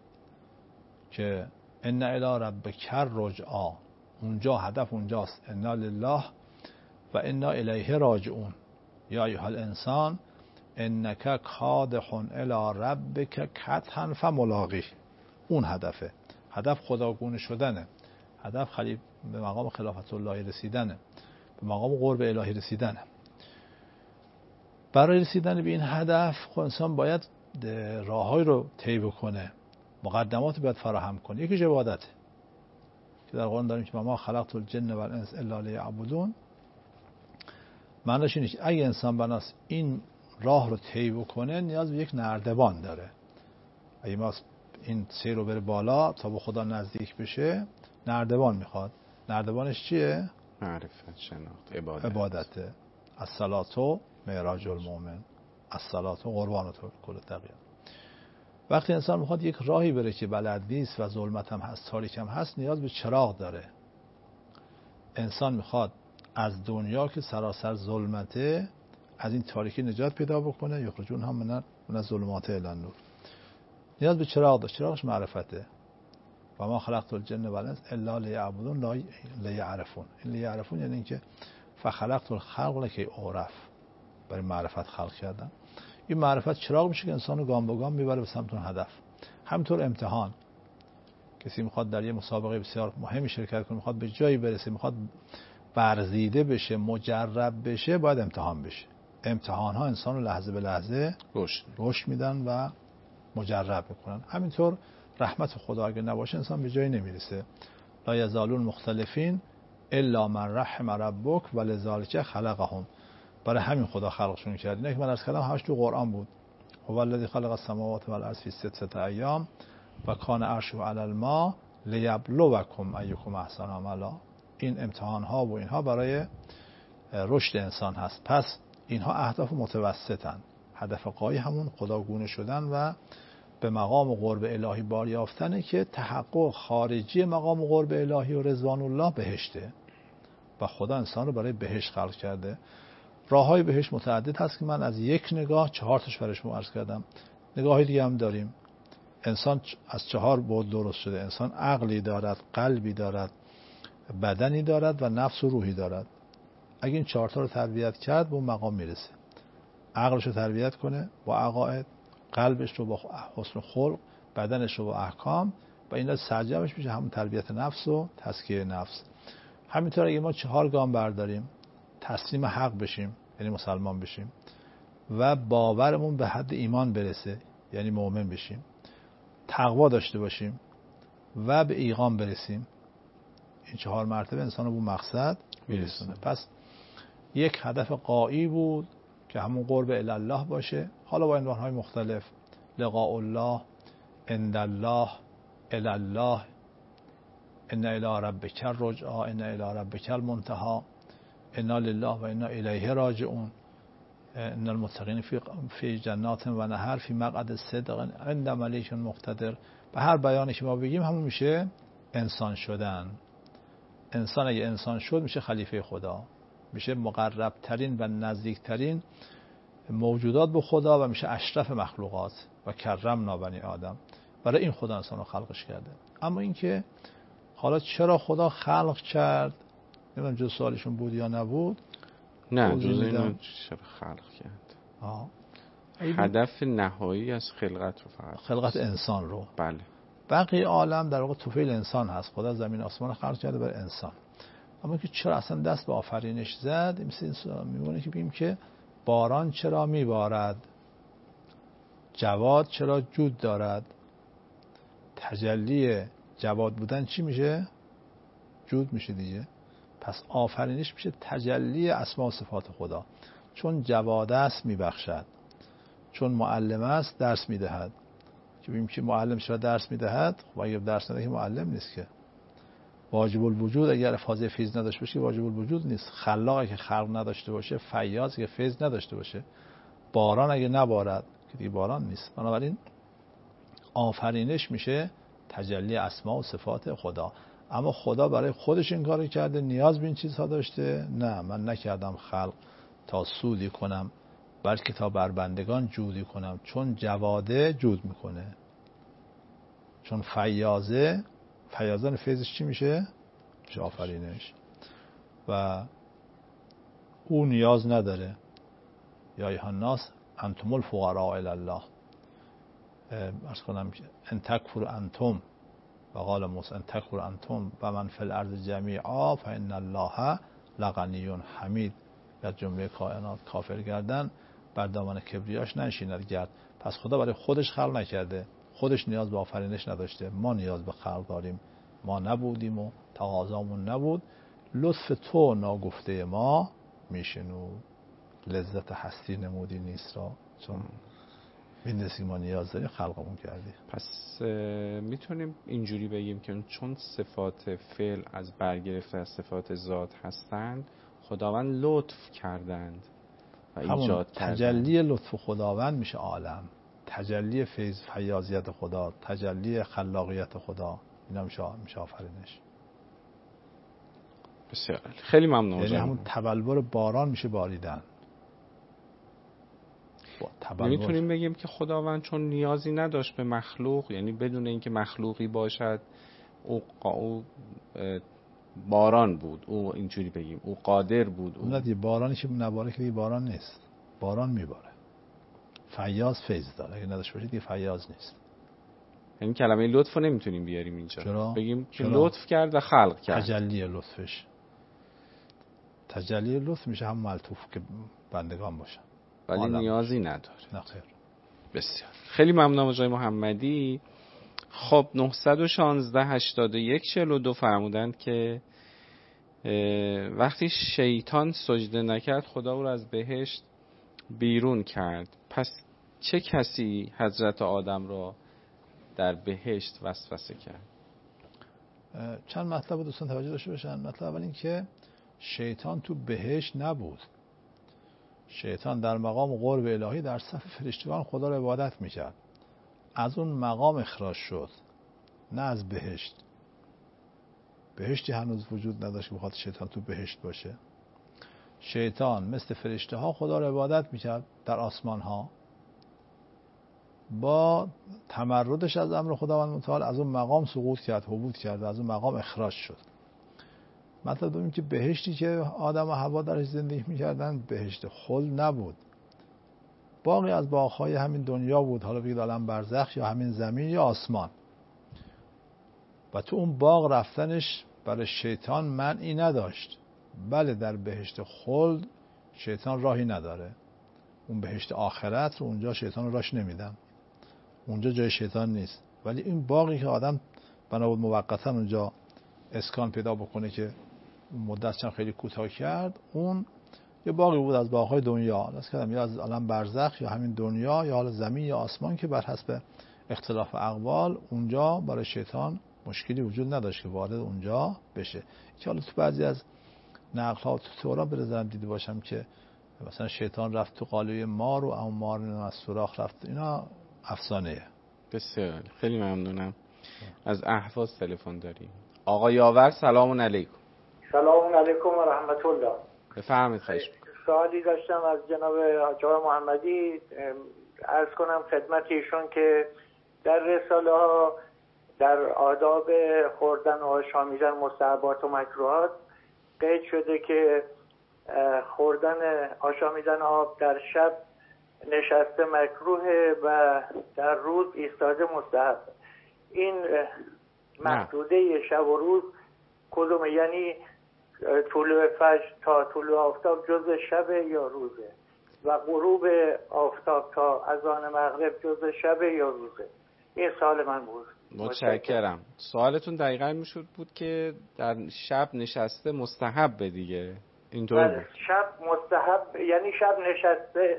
که ان الی ربک رجعا. اونجا هدف اونجاست. انا لله و انا الیه راجعون. یا ایها الانسان انک کادح الی ربک کدحا فملاقیه. اون هدفه. هدف خداگونه شدنه. هدف به مقام خلافت الله رسیدنه، به مقام قرب الهی رسیدنه. برای رسیدن به این هدف خود انسان باید راههایی رو طی بکنه، مقدمات باید فراهم کنه. یکیش عبادته که در قرآن داریم که ما خلقت الجن و الانس الا لیعبدون. معنیش اینه که اگه انسان بناس این راه رو طی بکنه نیاز به یک نردبان داره. اگه ما این سیر رو بره بالا تا به خدا نزدیک بشه نردبان میخواد. نردبانش چیه؟ معرفت، شناخت، عبادته. الصلاة معراج المؤمن، الصلاة قربان کل تقیه. وقتی انسان میخواد یک راهی بره که بلد نیست و ظلمت هم هست، تاریک هم هست، نیاز به چراغ داره. انسان میخواد از دنیا که سراسر ظلمته از این تاریکی نجات پیدا بکنه. یخرجون هم من از ظلمات الی النور. نیاز به چراغ داره. چراغش معرفته. و ما خلقت الجن و الانس الا لیعبدون لیعرفون. این لیعرفون یعنی اینکه فخلقت الخلق لکی اعرف. برای معرفت خلق کردن. این معرفت چراغ میشه که انسانو گام به گام میبره به سمت اون هدف. همینطور امتحان. کسی میخواد در یه مسابقه بسیار مهمی شرکت کنه، میخواد به جایی برسه، میخواد برزیده بشه، مجرب بشه، باید امتحان بشه. امتحان ها انسانو لحظه به لحظه رشد میدن و مجرب میکنن. همینطور رحمت خدا اگه نباشه انسان به جایی نمیرسه. لا یزالون مختلفین الا من رحم ربک ولذالک خلقهم. برای همین خدا خلقشون کرد. اینه که من عرض کردم همش تو قرآن بود. هو الذی خلق السماوات والارض فی سته ایام و کان عرشه علی الماء لیبلوکم ایکم احسن عملا. این امتحان ها و اینها برای رشد انسان هست. پس اینها اهداف متوسطن. هدف غایی همون خداگونه شدن و به مقام قرب الهی بار یافتنه که تحقق خارجی مقام قرب الهی و رضوان الله بهشته و خدا انسان رو برای بهشت خلق کرده. راههای بهشت متعدد هست که من از یک نگاه 4 تاش برش عرض کردم. نگاهی دیگه هم داریم. انسان از 4 بعد درست شده. انسان عقلی دارد، قلبی دارد، بدنی دارد و نفس و روحی دارد. اگه این 4 تا رو تربیت کرد به اون مقام میرسه. عقلش رو تربیت کنه با عقاید، قلبش رو با حسن خلق، بدنش رو با احکام و اینا سرجمش میشه همون تربیت نفس و تزکیه نفس. همینطور اگه ما 4 گام برداریم، تسلیم حق بشیم یعنی مسلمان بشیم و باورمون به حد ایمان برسه یعنی مؤمن بشیم، تقوا داشته باشیم و به ایقام برسیم، این 4 مرتبه انسان رو به مقصد میرسونه. پس یک هدف غایی بود که همون قرب الله باشه، حالا با عنوان‌های مختلف، لقاء الله، عند الله، الی الله، ان الی ربک الرجعی، ان الی ربک المنتهی، انا لله و انا الیه راجعون، ان المتقین فی جنات و نهر فی مقعد صدق عند ملیک مقتدر. به هر بیانی که ما بگیم همون میشه انسان شدن. انسان اگه انسان شد میشه خلیفه خدا، میشه مقرب ترین و نزدیک ترین موجودات به خدا و میشه اشرف مخلوقات و کرمنا بنی آدم. برای این خدا انسان رو خلقش کرده. اما اینکه حالا چرا خدا خلق کرد، نمیدونم جز سوالشون بود یا نبود. نه جز اینو چرا خلق کرد. هدف نهایی از خلقت رو فقط خلقت انسان رو. بله. بقیه عالم در واقع طفیل انسان هست. خدا زمین آسمان خلق کرده برای انسان. اما که چرا اصلا دست به آفرینش زد، مثل میمونه که بگیم که باران چرا میبارد، جواد چرا جود دارد. تجلی جواد بودن چی میشه؟ جود میشه دیگه. پس آفرینش میشه تجلی اسما و صفات خدا. چون جواد است میبخشد، چون معلم است درس میدهد. که بگیم که معلم چرا درس میدهد؟ خب اگه درس نده که معلم نیست که. واجب الوجود اگر فاضل فیض نداشته باشه واجب الوجود نیست. خلاق که خلق نداشته باشه، فیاض که فیض نداشته باشه، باران اگه نبارد که دیگه باران نیست. بنابراین آفرینش میشه تجلی اسما و صفات خدا. اما خدا برای خودش این کارو کرده، نیاز به این چیزها داشته؟ نه، من نکردم خلق تا سودی کنم بلکه تا بر بندگان جودی کنم. چون جواده جود میکنه، چون فیاضه، فیاضان فیضش چی میشه؟ میشه آفرینش. و او نیاز نداره. یا ایها الناس انتم الفقراء الی الله. عرض کنم ان تکفروا انتم و قال موسی ان تکفروا انتم و من فی الارض جمیعا فان الله لغنی حمید. یا جمله کائنات کافر گردن بر دامن کبریاش ننشیند گرد. پس خدا برای خودش خلق نکرده، خودش نیاز به آفرینش نداشته. ما نیاز به خلق داریم. ما نبودیم و تقاضامون نبود. لطف تو ناگفته ما میشنود، لذت هستی نمودی نیست را. چون میدونستی ما نیاز داریم خلقمون کردی. پس میتونیم اینجوری بگیم که چون صفات فعل از برگرفته از صفات ذات هستند، خداوند لطف کردند و ایجاد کردند. تجلی لطف خداوند میشه عالم، تجلی فیض فیاضیت خدا، تجلی خلاقیت خدا. اینا میشه آفرینش. بسیار خیلی ممنون. یعنی همون تبلور باران میشه باریدن. میتونیم بگیم که خداوند چون نیازی نداشت به مخلوق، یعنی بدون اینکه مخلوقی باشد او باران بود، او اینجوری بگیم او قادر بود. اون ندیه بارانی که نباره که دیگه باران نیست، باران میباره. فیاض فیض داره، اگه نداشت باشه دیگه فیاض نیست. یعنی کلمه لطف رو نمیتونیم بیاریم اینجا. چرا؟ بگیم که لطف کرد و خلق کرد. تجلی لطفش، تجلی لطف میشه هم ملطوف که بندگان باشن، ولی نیازی نداره. نه خیر. بسیار خیلی ممنونم آقای محمدی. خب 916 81 42 فرمودند که وقتی شیطان سجده نکرد خدا او را از بهشت بیرون کرد. پس چه کسی حضرت آدم را در بهشت وسوسه کرد؟ چند مطلب دوستان توجه داشته باشن. مطلب اول این که شیطان تو بهشت نبود. شیطان در مقام قرب الهی در صف فرشتگان خدا را عبادت میکرد، از اون مقام اخراج شد، نه از بهشت. بهشتی هنوز وجود نداشت که بخاطر شیطان تو بهشت باشه. شیطان مثل فرشته ها خدا را عبادت میکرد در آسمان ها، با تمردش از امر خداوند متعال از اون مقام سقوط کرد، هبوط کرد و از اون مقام اخراج شد. مطلب دوم که بهشتی که آدم و حوا درش زندگی میکردن بهشت خلد نبود، باقی از باغ‌های همین دنیا بود، حالا بگید عالم برزخ یا همین زمین یا آسمان. و تو اون باغ رفتنش برای شیطان معنی نداشت. بله در بهشت خلد شیطان راهی نداره، اون بهشت آخرت رو اونجا شیطان راش نمیدن، اونجا جای شیطان نیست. ولی این باقی که آدم بنابود موقتا اونجا اسکان پیدا بکنه که مدتش هم خیلی کوتاه کرد، اون یه باقی بود از باغ‌های دنیا، درست کردم، یا از عالم برزخ یا همین دنیا یا حالا زمین یا آسمان که بر حسب اختلاف اقوال اونجا برای شیطان مشکلی وجود نداشت که وارد اونجا بشه. که حالا تو بعضی از نقل‌ها تو تورات برزرم دیده باشم که مثلا شیطان رفت تو قالب مار و اون مار از سوراخ رفت. اینا افسانه‌ایه. بسیار خیلی ممنونم. از اهواز تلفن داریم. آقا یاور سلام علیکم. سلام علیکم و رحمت الله. بفرمایید. خواهش سوالی داشتم از جناب حاج آقای محمدی. عرض کنم خدمت ایشون که در رساله ها در آداب خوردن و آشامیدن مستحبات و مکروهات قید شده که خوردن آشامیدن آب در شب نشسته مکروه و در روز ایستاده مستحب. این محدوده شب و روز کدومه؟ یعنی طلوع فجر تا طلوع آفتاب جز شب یا روزه و غروب آفتاب تا اذان مغرب جز شب یا روزه؟ این سوال من بود. متشکرم. سوالتون دقیقاً میشد بود که در شب نشسته مستحب دیگه، اینطور بود. شب مستحب یعنی شب نشسته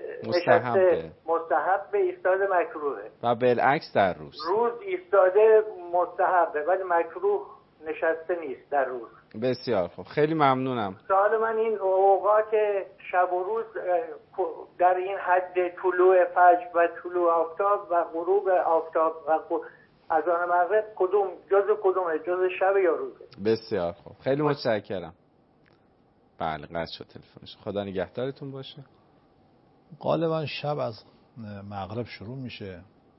مستحب ایستاده مکروهه و بالعکس در روز ایستاده مستحبه ولی مکروه نشسته نیست در روز. بسیار خوب، خیلی ممنونم. سوال من این اوقات شب و روز در این حد طلوع فجر و طلوع آفتاب و غروب آفتاب و اذان مغرب کدومه؟ جز شب یا روزه؟ بسیار خوب، خیلی متشکرم. بله قطع شد تلفنش. خدا نگهدارتون باشه. غالبا شب از مغرب شروع میشه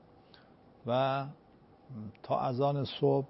و تا اذان صبح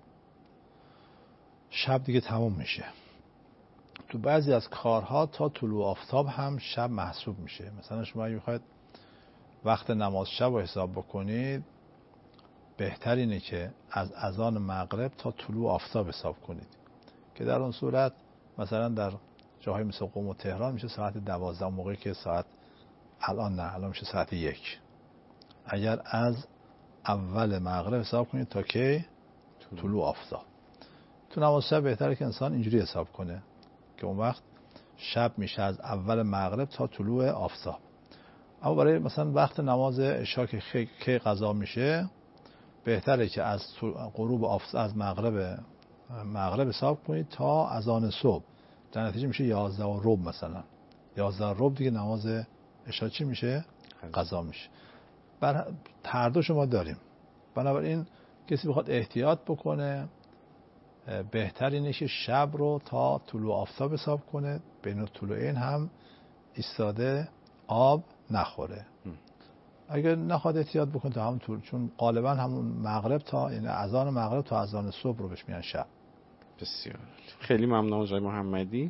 شب دیگه تموم میشه. تو بعضی از کارها تا طلوع آفتاب هم شب محسوب میشه. مثلا شما اگه میخواید وقت نماز شب رو حساب بکنید، بهتر اینه که از اذان مغرب تا طلوع آفتاب حساب کنید که در اون صورت مثلا در جاهای مثل قم و تهران میشه ساعت 12، موقعی که ساعت الان میشه ساعت 1. اگر از اول مغرب حساب کنید تا که طلوع آفتاب. تو نماز شب بهتره که انسان اینجوری حساب کنه که اون وقت شب میشه از اول مغرب تا طلوع آفتاب. اما برای مثلا وقت نماز عشا که قضا میشه، بهتره که از غروب از مغرب حساب کنید تا اذان صبح. در نتیجه میشه 11:15 مثلا. 11:15 دیگه نماز عشا چی میشه؟ قضا میشه. هر دو شما داریم. بنابراین کسی بخواد احتیاط بکنه، بهتر اینه که شب رو تا طلوع آفتاب حساب کنه، بین طلوعین هم ایستاده آب نخوره. اگر نخواد احتیاط بکنه تا هم طول، چون غالبا همون مغرب تا این اذان مغرب تا اذان صبح رو بهش میگن شب. بسیار خیلی ممنون آقای محمدی.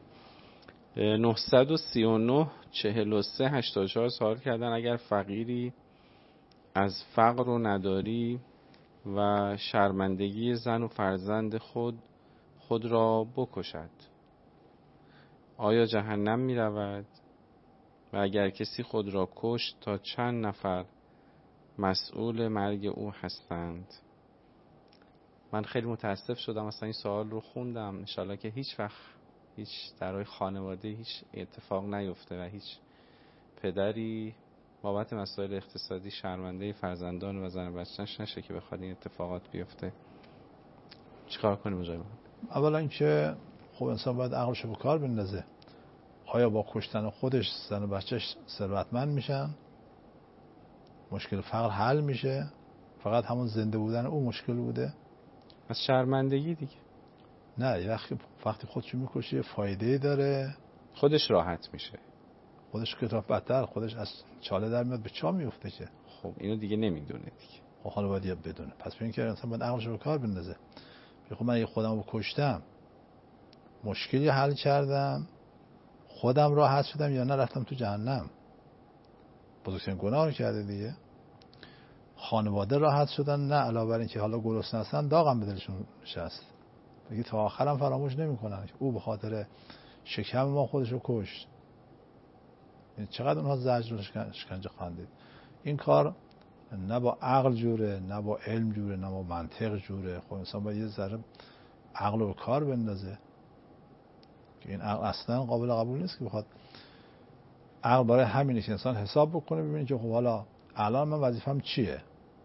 939 43 84 سوال کردن اگر فقیری از فقر و نداری و شرمندگی زن و فرزند خود را بکشد، آیا جهنم می رود؟ و اگر کسی خود را کشت تا چند نفر مسئول مرگ او هستند؟ من خیلی متاسف شدم اصلا این سوال رو خوندم. انشالله که هیچ وقت هیچ درای خانواده هیچ اتفاق نیفته و هیچ پدری بابت مسائل اقتصادی شرمنده فرزندان و زن و بچه‌اش نشه که بخواد این اتفاقات بیفته. چیکار کنیم آقای محمد؟ اولا اینکه خب انسان باید عقلش رو به کار بندازه. آیا با کشتن خودش زن و بچهش ثروتمند میشن؟ مشکل فقر حل میشه؟ فقط همون زنده بودن او مشکل بوده؟ از شرمندگی دیگه. نه، وقتی خودشو میکشه فایده داره، خودش راحت میشه، خودش که بدتر خودش از چاله در میاد به چا میفته که. خب اینو دیگه نمیدونه دیگه. خب حالا باید یاد بدونه. پس ببین که انسان باید عقلش رو به کار بندازه. خب من خودم رو کشتم، مشکلی حل کردم، خودم راحت شدم یا نه رفتم تو جهنم؟ بزرگترین گناه رو کرده دیگه. خانواده راحت شدن، نه علاوه بر این که حالا گرسنه هستن داغم به دلشون نشست. دیگه تا آخرم فراموش نمی‌کنن او به خاطر شکم ما خودش رو کشت. چقدر اونها زجر و شکنجه خواندید. این کار نه با عقل جوره، نه با علم جوره، نه با منطق جوره. خب انسان باید یه ذره عقل رو به کار بندازه که این عقل اصلا قابل قبول نیست که بخواد. عقل برای همینه که انسان حساب بکنه ببینه که خب حالا الان من وظیفه‌م چیه.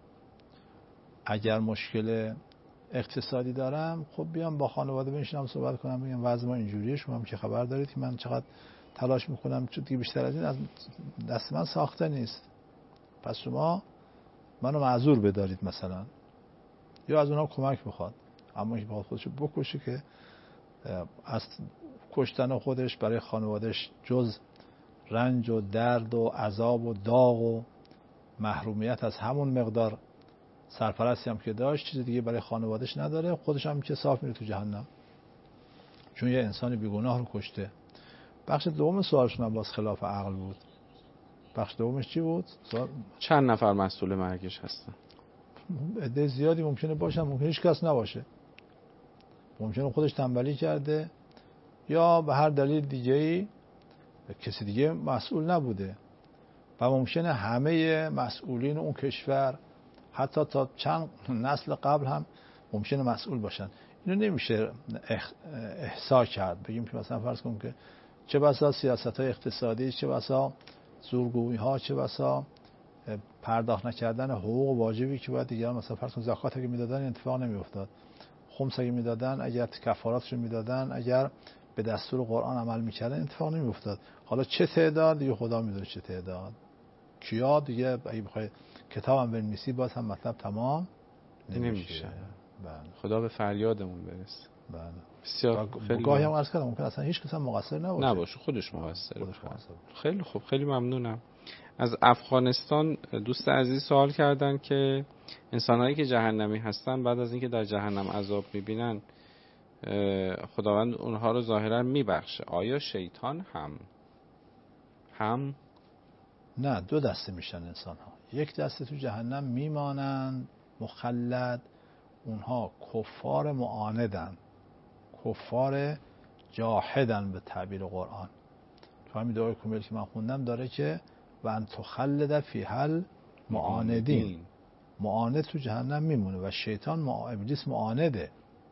اگر مشکل اقتصادی دارم، خب بیام با خانواده بنشینم صحبت کنم، بگم وضع ما اینجوریه، شما هم که خبر دارید که من چقدر تلاش میکنم، چون دیگه بیشتر از این از دست من ساخته نیست، پس شما منو معذور بدارید مثلا، یا از اونها کمک بخواد. اما اینکه بخواد خودشو بکشه که از کشتن خودش برای خانوادهش جز رنج و درد و عذاب و داغ و محرومیت از همون مقدار سرپرستی هم که داشت چیز دیگه برای خانوادهش نداره، خودش هم که صاف میره تو جهنم، چون یه انسان بیگناه رو کشته. بخش دوم سوالشون هم باز خلاف عقل بود. بخش دومش چی بود؟ چند نفر مسئول مرگش هستن؟ عده زیادی ممکنه باشن، ممکنه هیچ کس نباشه، ممکنه خودش تنبلی کرده یا به هر دلیل دیگه‌ای کسی دیگه مسئول نبوده و ممکنه همه مسئولین اون کشور حتی تا چند نسل قبل هم ممکنه مسئول باشن. اینو نمیشه احصا کرد، بگیم که مثلا فرض کنیم که چه بسا سیاست‌های اقتصادی، چه بسا زورگویی‌ها، چه بسا پرداخت نکردن حقوق واجبی که باید دیگران، مثلا فرض کنیم زکات اگه میدادن این اتفاق نمیافتاد، خمس اگه میدادن، اگر کفاراتشو میدادن، اگر به دستور قرآن عمل میکردن اتفاق نمیافتاد. حالا چه تعداد دیگه خدا میدونه، چه تعداد کیا دیگه اگه بخوای کتابم بنویسی باز هم مطلب تمام نمیشه. خدا به فریادمون برسه. بله. بسیار خیلی گاهی هم عرض کردم ممکن اصلا هیچ کس هم مقصر نباشه، خودش مقصر. خیلی خوب، خیلی ممنونم. از افغانستان دوست عزیز سوال کردن که انسان‌هایی که جهنمی هستن بعد از اینکه در جهنم عذاب می‌بینن خداوند اونها رو ظاهراً میبخشه، آیا شیطان هم؟ نه، دو دسته میشن انسان‌ها. یک دسته تو جهنم میمانند مخلد، اونها کفار معاندن، کفار جاحدن به تعبیر قرآن. تو همین دعای کمیل که من خوندم داره که و ان تخلد فیها المعاندین، معاند تو جهنم میمونه و شیطان ابلیس معانده.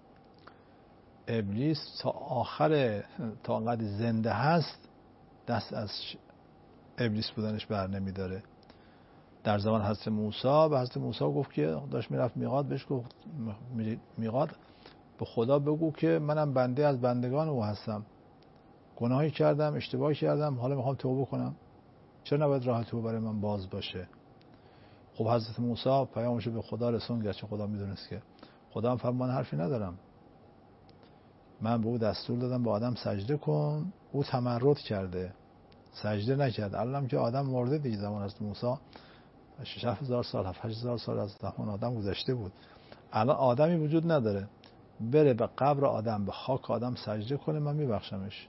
ابلیس تا آخر، تا انقدر زنده هست دست از ابلیس بودنش بر نمیداره. در زمان حضرت موسی به حضرت موسی گفت که داشت میرفت میقات، بهش گفت میقات به خدا بگو که منم بنده از بندگان او هستم، گناهی کردم، اشتباهی کردم، حالا میخوام توبه کنم، چرا نباید راه توبه برای من باز باشه؟ خب حضرت موسی پیامش به خدا رسوند، گرچه خدا میدونست که خدا هم فرمان حرفی ندارم، من به او دستور دادم به آدم سجده کن، او تمرد کرده، سجده نکرد. الانم که آدم مرده دیگه، زمان حضرت موسی 6000 سال 8000 سال از زمان آدم گذشته بود. الان آدمی وجود نداره بره به قبر آدم، به خاک آدم سجده کنه من میبخشمش.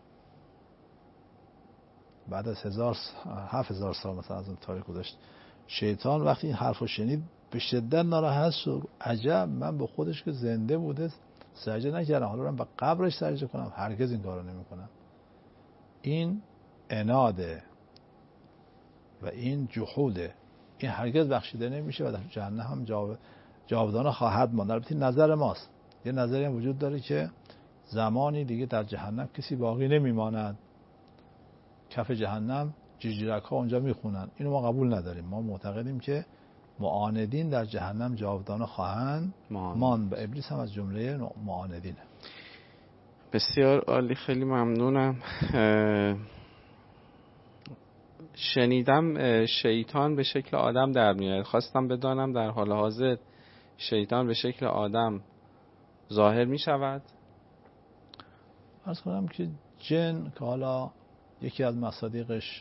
بعد از 7000 سال مثلا از اون تاریخ گذشت. شیطان وقتی این حرفو شنید به شدت ناراحت شد، عجب من به خودش که زنده بوده سجده نکردم، حالا من به قبرش سجده کنم؟ هرگز این کارو نمیکنم. این عناده و این جحوده، این هرگز بخشیده نمیشه و در جهنم هم جاودانه خواهد ماند. البته نظر ماست، یه نظری هم وجود داره که زمانی دیگه در جهنم کسی باقی نمیماند، کف جهنم جیجیرک ها اونجا میخونن. اینو ما قبول نداریم. ما معتقدیم که معاندین در جهنم جاودانه خواهند ماند و ابلیس هم از جمله معاندینه. بسیار عالی، خیلی ممنونم. شنیدم شیطان به شکل آدم در میاد. خواستم بدانم در حال حاضر شیطان به شکل آدم ظاهر می شود؟ عرض کنم که جن که حالا یکی از مصادیقش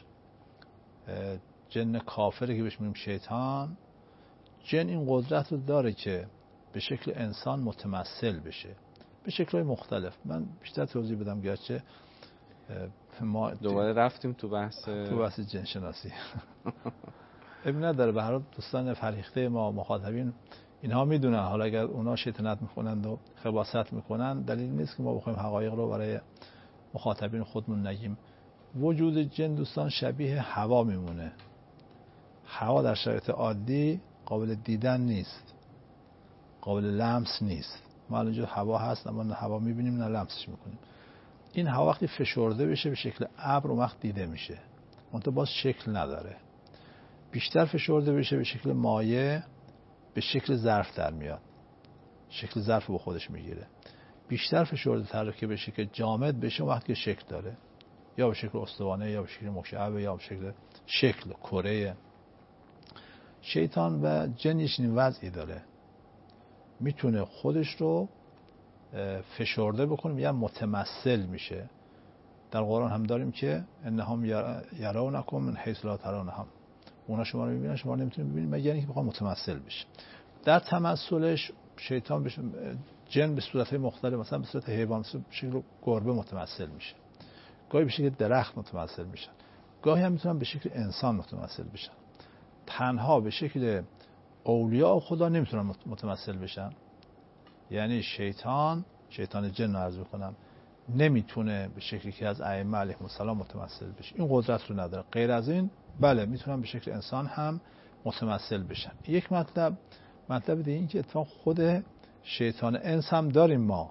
جن کافره که بهش میگیم شیطان، جن این قدرت رو داره که به شکل انسان متمثل بشه به شکل‌های مختلف. من بیشتر توضیح بدم گرچه ما دوباره رفتیم تو بحث جن شناسی. ابن نداره. به هر حال دوستان فریخته ما مخاطبین اینها میدونن، حالا اگر اونا شیطنت میکنند و خباثت میکنن دلیل نیست که ما بخوایم حقایق رو برای مخاطبین خودمون نگیم. وجود جن دوستان شبیه هوا میمونه. هوا در شرایط عادی قابل دیدن نیست، قابل لمس نیست. ما الان هوا هست اما نه هوا میبینیم نه لمسش میکنیم. این هوا وقتی فشرده بشه به شکل ابر اون وقت دیده میشه، منتها باز شکل نداره. بیشتر فشرده بشه به شکل مایع، به شکل ظرف در میاد، شکل ظرف با خودش میگیره. بیشتر فشرده تر که به شکل جامد بشه اون وقت که شکل داره، یا به شکل استوانه یا به شکل مکعب یا به شکل کره. شیطان و جنش این وضعی داره، میتونه خودش رو فشرده بکنه، میگن متمثل میشه. در قرآن هم داریم که انهم یرونکم من حیث لا ترونهم، اونا شما رو میبینن شما نمیتونید ببینید مگر اینکه بخواد متمثل بشه. در تمثلش شیطان جن به صورت‌های مختلف، مثلا به صورت حیوان، به شکل گربه متمثل میشه، گاهی به شکل درخت متمثل میشن، گاهی هم میتونن به شکل انسان متمثل بشن. تنها به شکل اولیاء خدا نمیتونن متمثل بشن. یعنی شیطان جن رو عرض میکنم نمیتونه به شکلی که از ائمه علیهم السلام متمثل بشه، این قدرت رو نداره. غیر از این بله میتونن به شکل انسان هم متمثل بشن. یک مطلب دیگه این که اتفاق خود شیطان انس هم داریم ما.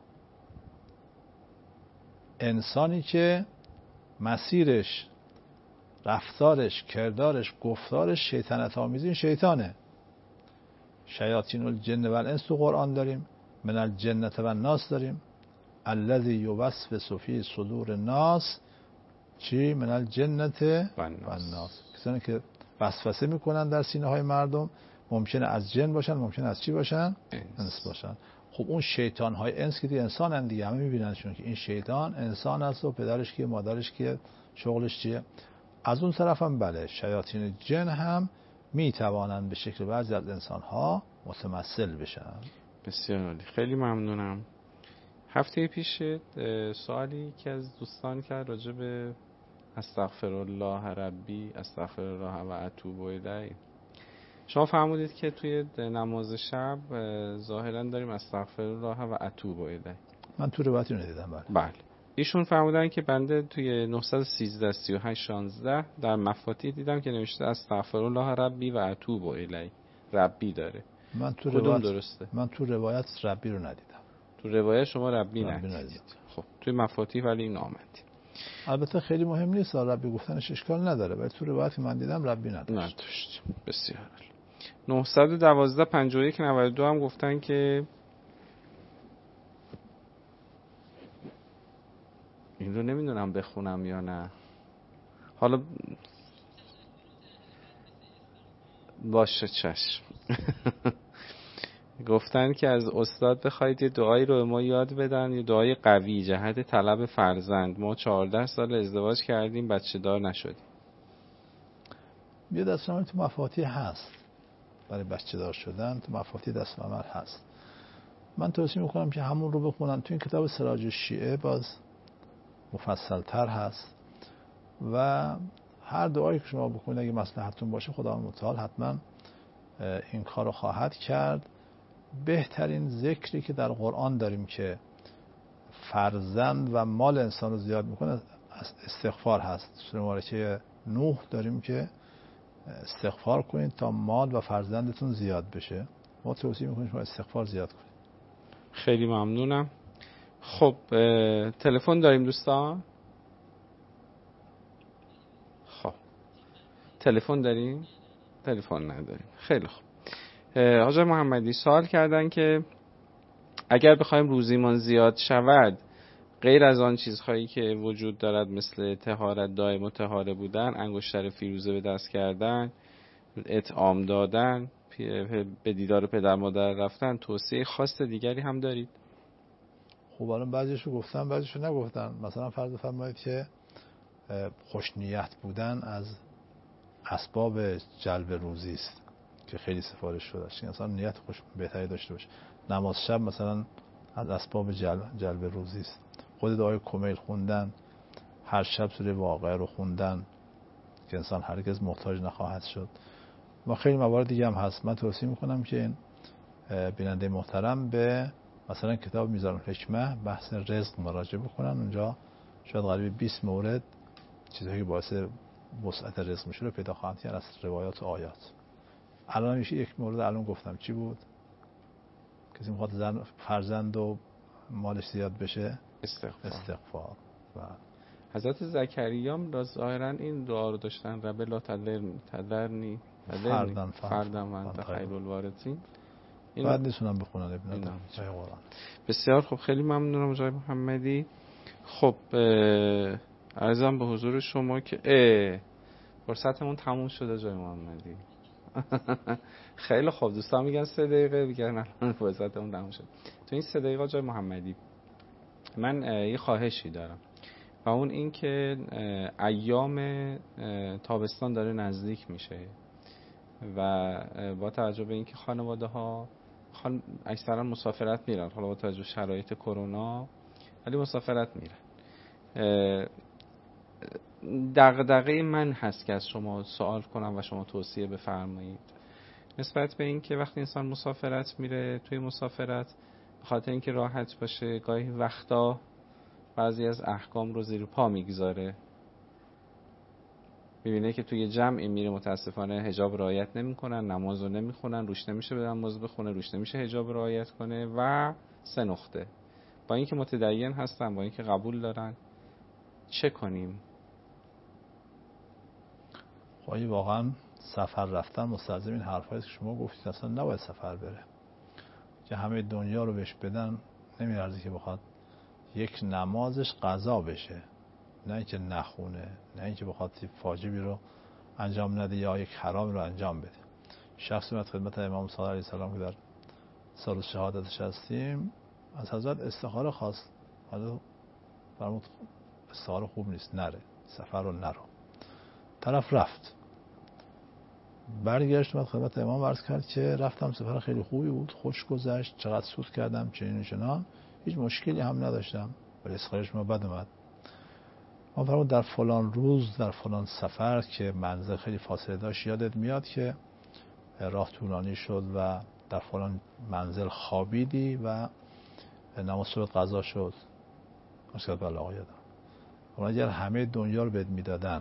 انسانی که مسیرش، رفتارش، کردارش، گفتارش شیطنت آمیزی، این شیطانه. شیاطین الجن و الانس تو قرآن داریم، من الجنة و الناس داریم، الذی یوسوس فی صدور الناس چی؟ من الجنة و الناس. کسانی که وسوسه میکنن در سینه های مردم، ممکنه از جن باشن، ممکنه از چی باشن؟ انس باشن. خب اون شیطان های انس که دی انسان هن دیگه، همه میبیننشون که این شیطان انسان است و پدرش که مادرش که شغلش چیه. از اون طرف هم بله شیاطین جن هم میتوانند به شکل بعضی از انسان ها متمثل بشن. بسیار عالی، خیلی ممنونم. هفته پیش سوالی که از دوستان کرد راجع به استغفر الله ربی استغفر الله و اتوب الیه. شما فرمودید که توی نماز شب ظاهرا داریم استغفر الله و اتوب الیه. من تو روایتی رو ندیدم. بله. ایشون فرمودن که بنده توی 913 38 16 در مفاتیح دیدم که نوشته استغفر الله ربی و اتوب الیه. ربی داره. کدوم درسته؟ من تو روایت ربی رو ندیدم. تو روایت شما ربی ندیدید. خب توی مفاتیح ولی این آمد. البته خیلی مهم نیست، ربی گفتنش اشکال نداره، ولی تو روایتی من دیدم ربی نداشت. بسیار عالی. 912 51 92 هم گفتن که این رو نمیدونم بخونم یا نه. حالا باشه چشم. گفتن که از استاد بخواید یه دعایی رو به ما یاد بدن، یه دعای قوی جهت طلب فرزند. ما 14 سال ازدواج کردیم بچه دار نشدیم. یه دستنامه تو مفاتیح هست برای بچه دار شدن، تو مفاتیح دستنامه هست. من توصیه میکنم که همون رو بخونن. تو این کتاب سراج الشیعه باز مفصل تر هست و هر دعایی که شما بکنید اگه مصلحتتون باشه خدا متعال حتما این کار رو خواهد کرد. بهترین ذکری که در قرآن داریم که فرزند و مال انسان رو زیاد میکنه استغفار هست. سوره مبارکه نوح داریم که استغفار کنید تا مال و فرزندتون زیاد بشه. ما توصیه میکنیم شما استغفار زیاد کنید. خیلی ممنونم. خب تلفن داریم دوستان؟ خب تلفن داریم؟ تلفن نداریم. خیلی خوب. حاج محمدی سوال کردن که اگر بخوایم روزیمان زیاد شود غیر از آن چیزهایی که وجود دارد مثل طهارت دائم و طهاره بودن، انگشتر فیروزه به دست کردن، اطعام دادن، به دیدار پدر مادر رفتن، توصیه خاص دیگری هم دارید؟ خب الان بعضیشو گفتم بعضیشو نگفتم. مثلا فرض بفرمایید که خوشنیت بودن از اسباب جلب روزی است که خیلی سفارش شده است. مثلا نیت خوش بهتری داشته باشه. نماز شب مثلا از اسباب جلب روزی است. خود دعای کمیل خوندن، هر شب سوره واقعه رو خوندن که انسان هرگز محتاج نخواهد شد. و خیلی موارد دیگه هم هست. من توصیه میکنم که این بیننده محترم به مثلا کتاب میزان الحکمه بحث رزق مراجعه بکنن. اونجا شاید قریب 20 مورد چیزهایی که باعث وسعت رزق میشه رو پیدا خواهند کرد از روایات و آیات. الان میشه یک مورد الان گفتم چی بود؟ کسی میخواد فرزند و مالش زیاد بشه؟ استغفار. و حضرت زکریا هم ظاهرا این دعا رو داشتن: رب لا تذرنی فرداً و انت خیر الوارثین. بعد نیستونم بخونن ابن جای قرآن. بسیار خب، خیلی ممنونم جای محمدی. خب عرضم به حضور شما که فرصتمون تموم شده جای محمدی. خیلی خوب، دوستان میگن 3 دقیقه، میگن الان فرصتمون تموم شد. تو این 3 دقیقه جای محمدی من یه خواهشی دارم و اون این که ایام تابستان داره نزدیک میشه و با توجه به اینکه خانواده ها اکثرا مسافرت میرن، حالا با توجه به شرایط کرونا ولی مسافرت میرن، دغدغه من هست که از شما سوال کنم و شما توصیه بفرمایید نسبت به این که وقتی انسان مسافرت میره، توی مسافرت به خاطر اینکه راحت باشه گاهی وقتا بعضی از احکام رو زیر پا میگذاره. میبینه که توی جمعی میره، متاسفانه حجاب رعایت نمیکنن، نماز رو نمیخونن، روش نمیشه به نماز بخونه، روش نمیشه حجاب رعایت کنه و 3 نقطه. با اینکه متدین هستن، با اینکه قبول دارن، چه کنیم؟ خواهی واقعا سفر رفتن مستلزم این حرفایی که شما گفتید اصلا نباید سفر بره که همه دنیا رو بهش بدن. نمیارزه که بخواد یک نمازش قضا بشه، نه اینکه نخونه، نه اینکه بخواد فاجعه‌ای رو انجام نده یا یک حرام رو انجام بده. شخصی اومد خدمت امام صادق علیه السلام که در سال شهادتش هستیم، از حضرت استخاره خواست. حالا فرمود استخاره خوب نیست، نره سفر رو نرو. طرف رفت، برگشت اومد خدمت امام عرض کرد که رفتم سفر خیلی خوبی بود، خوش گذشت، چقدر سود کردم، چنین و چنان، هیچ مشکلی هم نداشتم، ولی استخارهش ما بد اومد. ما فرمود در فلان روز در فلان سفر که منزل خیلی فاصله داشت، یادت میاد که راه طولانی شد و در فلان منزل خوابیدی و نماز صبح قضا شد؟ مشکل بله آقا یادم. اگر همه دنیا رو بهت میدادن،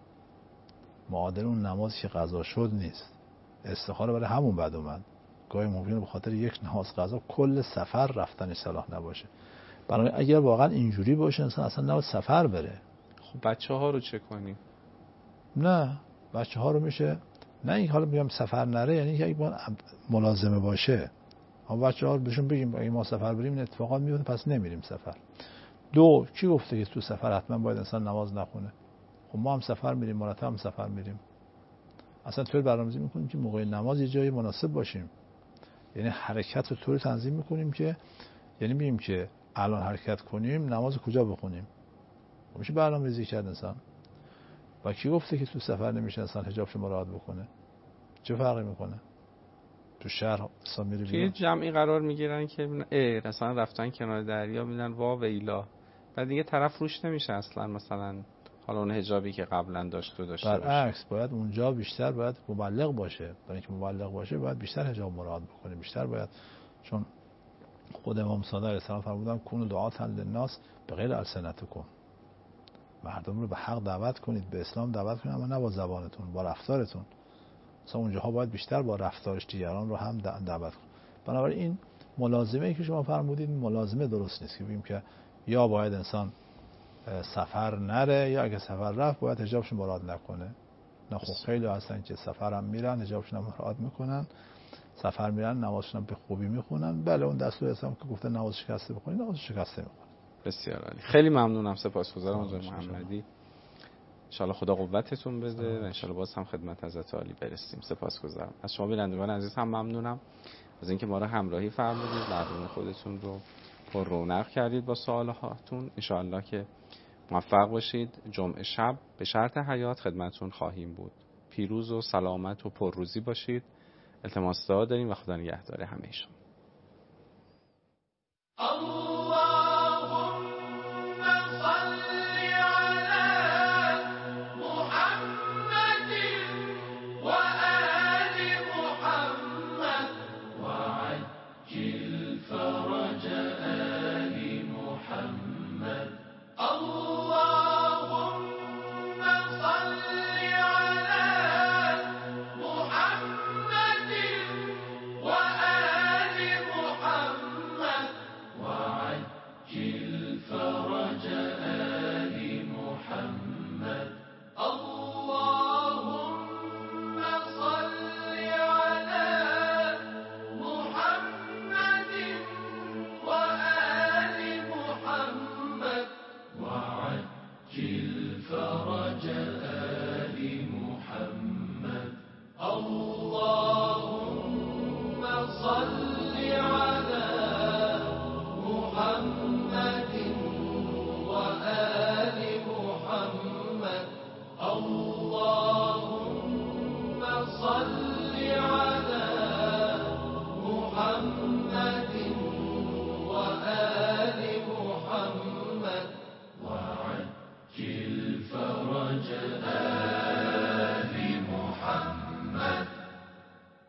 معادل اون نمازی که قضا شد نیست. استخاره برای همون بد اومد. گاهی ممکنه به خاطر یک نماز قضا کل سفر رفتن صلاح نباشه. برای اگر واقعا اینجوری باشه انسان اصلا نباید سفر بره. خب بچه ها رو چه کنیم؟ نه بچه ها رو میشه، نه این حالا میگم سفر نره یعنی که یک ملازمه باشه. ما بچه ها رو بهشون بگیم اگه ما سفر بریم این اتفاقات میفته پس نمیریم سفر. 2 کی گفته که تو سفر حتما باید انسان نماز نخونه؟ خب ما هم سفر میریم، مرتب هم سفر میریم. اصلا طور برنامه‌ریزی میکنیم که موقع نماز یه جای مناسب باشیم. یعنی حرکت رو طوری تنظیم میکنیم که یعنی میگیم که الان حرکت کنیم نماز کجا بخونیم. میشه برنامه‌ریزی کرد انسان. و کی گفته که تو سفر نمیشه انسان حجابشو مراعات بکنه؟ چه فرقی میکنه؟ تو شهر انسان میره توی جمعی قرار میگیرن که مثلا رفتن کنار دریا میدن وا ویلا، بعد دیگه طرف روش نمیشه اصلا، مثلا حالا اون حجابی که قبلا داشته باشه. برعکس باید اونجا بیشتر باید مبلغ باشه. برای اینکه مبلغ باشه باید بیشتر حجاب مراعات بکنه، بیشتر باید، چون خود امام صادق علیه السلام فرمودن کونوا دعاة للناس بغیر السنتکم، مردم رو به حق دعوت کنید، به اسلام دعوت کنید، اما نه با زبانتون، با رفتارتون. مثلا اونجاها باید بیشتر با رفتارش دیگران رو هم دعوت کنید. بنابراین این ملازمه‌ای که شما فرمودید ملازمه درست نیست که بگیم که یا باید انسان سفر نره یا اگه سفر رفت باید حجابش مراعات نکنه. نه خب خیلی هستن که سفر هم میرن حجابشون هم مراعات میکنن، سفر میرن نمازشون هم به خوبی میخونن. بله اون دستور اسلام که گفته نماز شکسته بخونید نماز شکسته میخونید. بسیار عالی. خیلی ممنونم، سپاسگزارم آقای محمدی. انشالله خدا قوتتون بده و انشالله باز هم خدمت حضرت عالی برسیم. سپاسگزارم از شما بینندگان عزیز هم ممنونم از اینکه ما رو همراهی فرمودید، برنامه خودتون رو پر رونق کردید با سوالاتون. انشالله که موفق باشید. جمعه شب به شرط حیات خدمتتون خواهیم بود. پیروز و سلامت و پرروزی باشید. التماس دعا داریم و خدا نگهدار همه شما.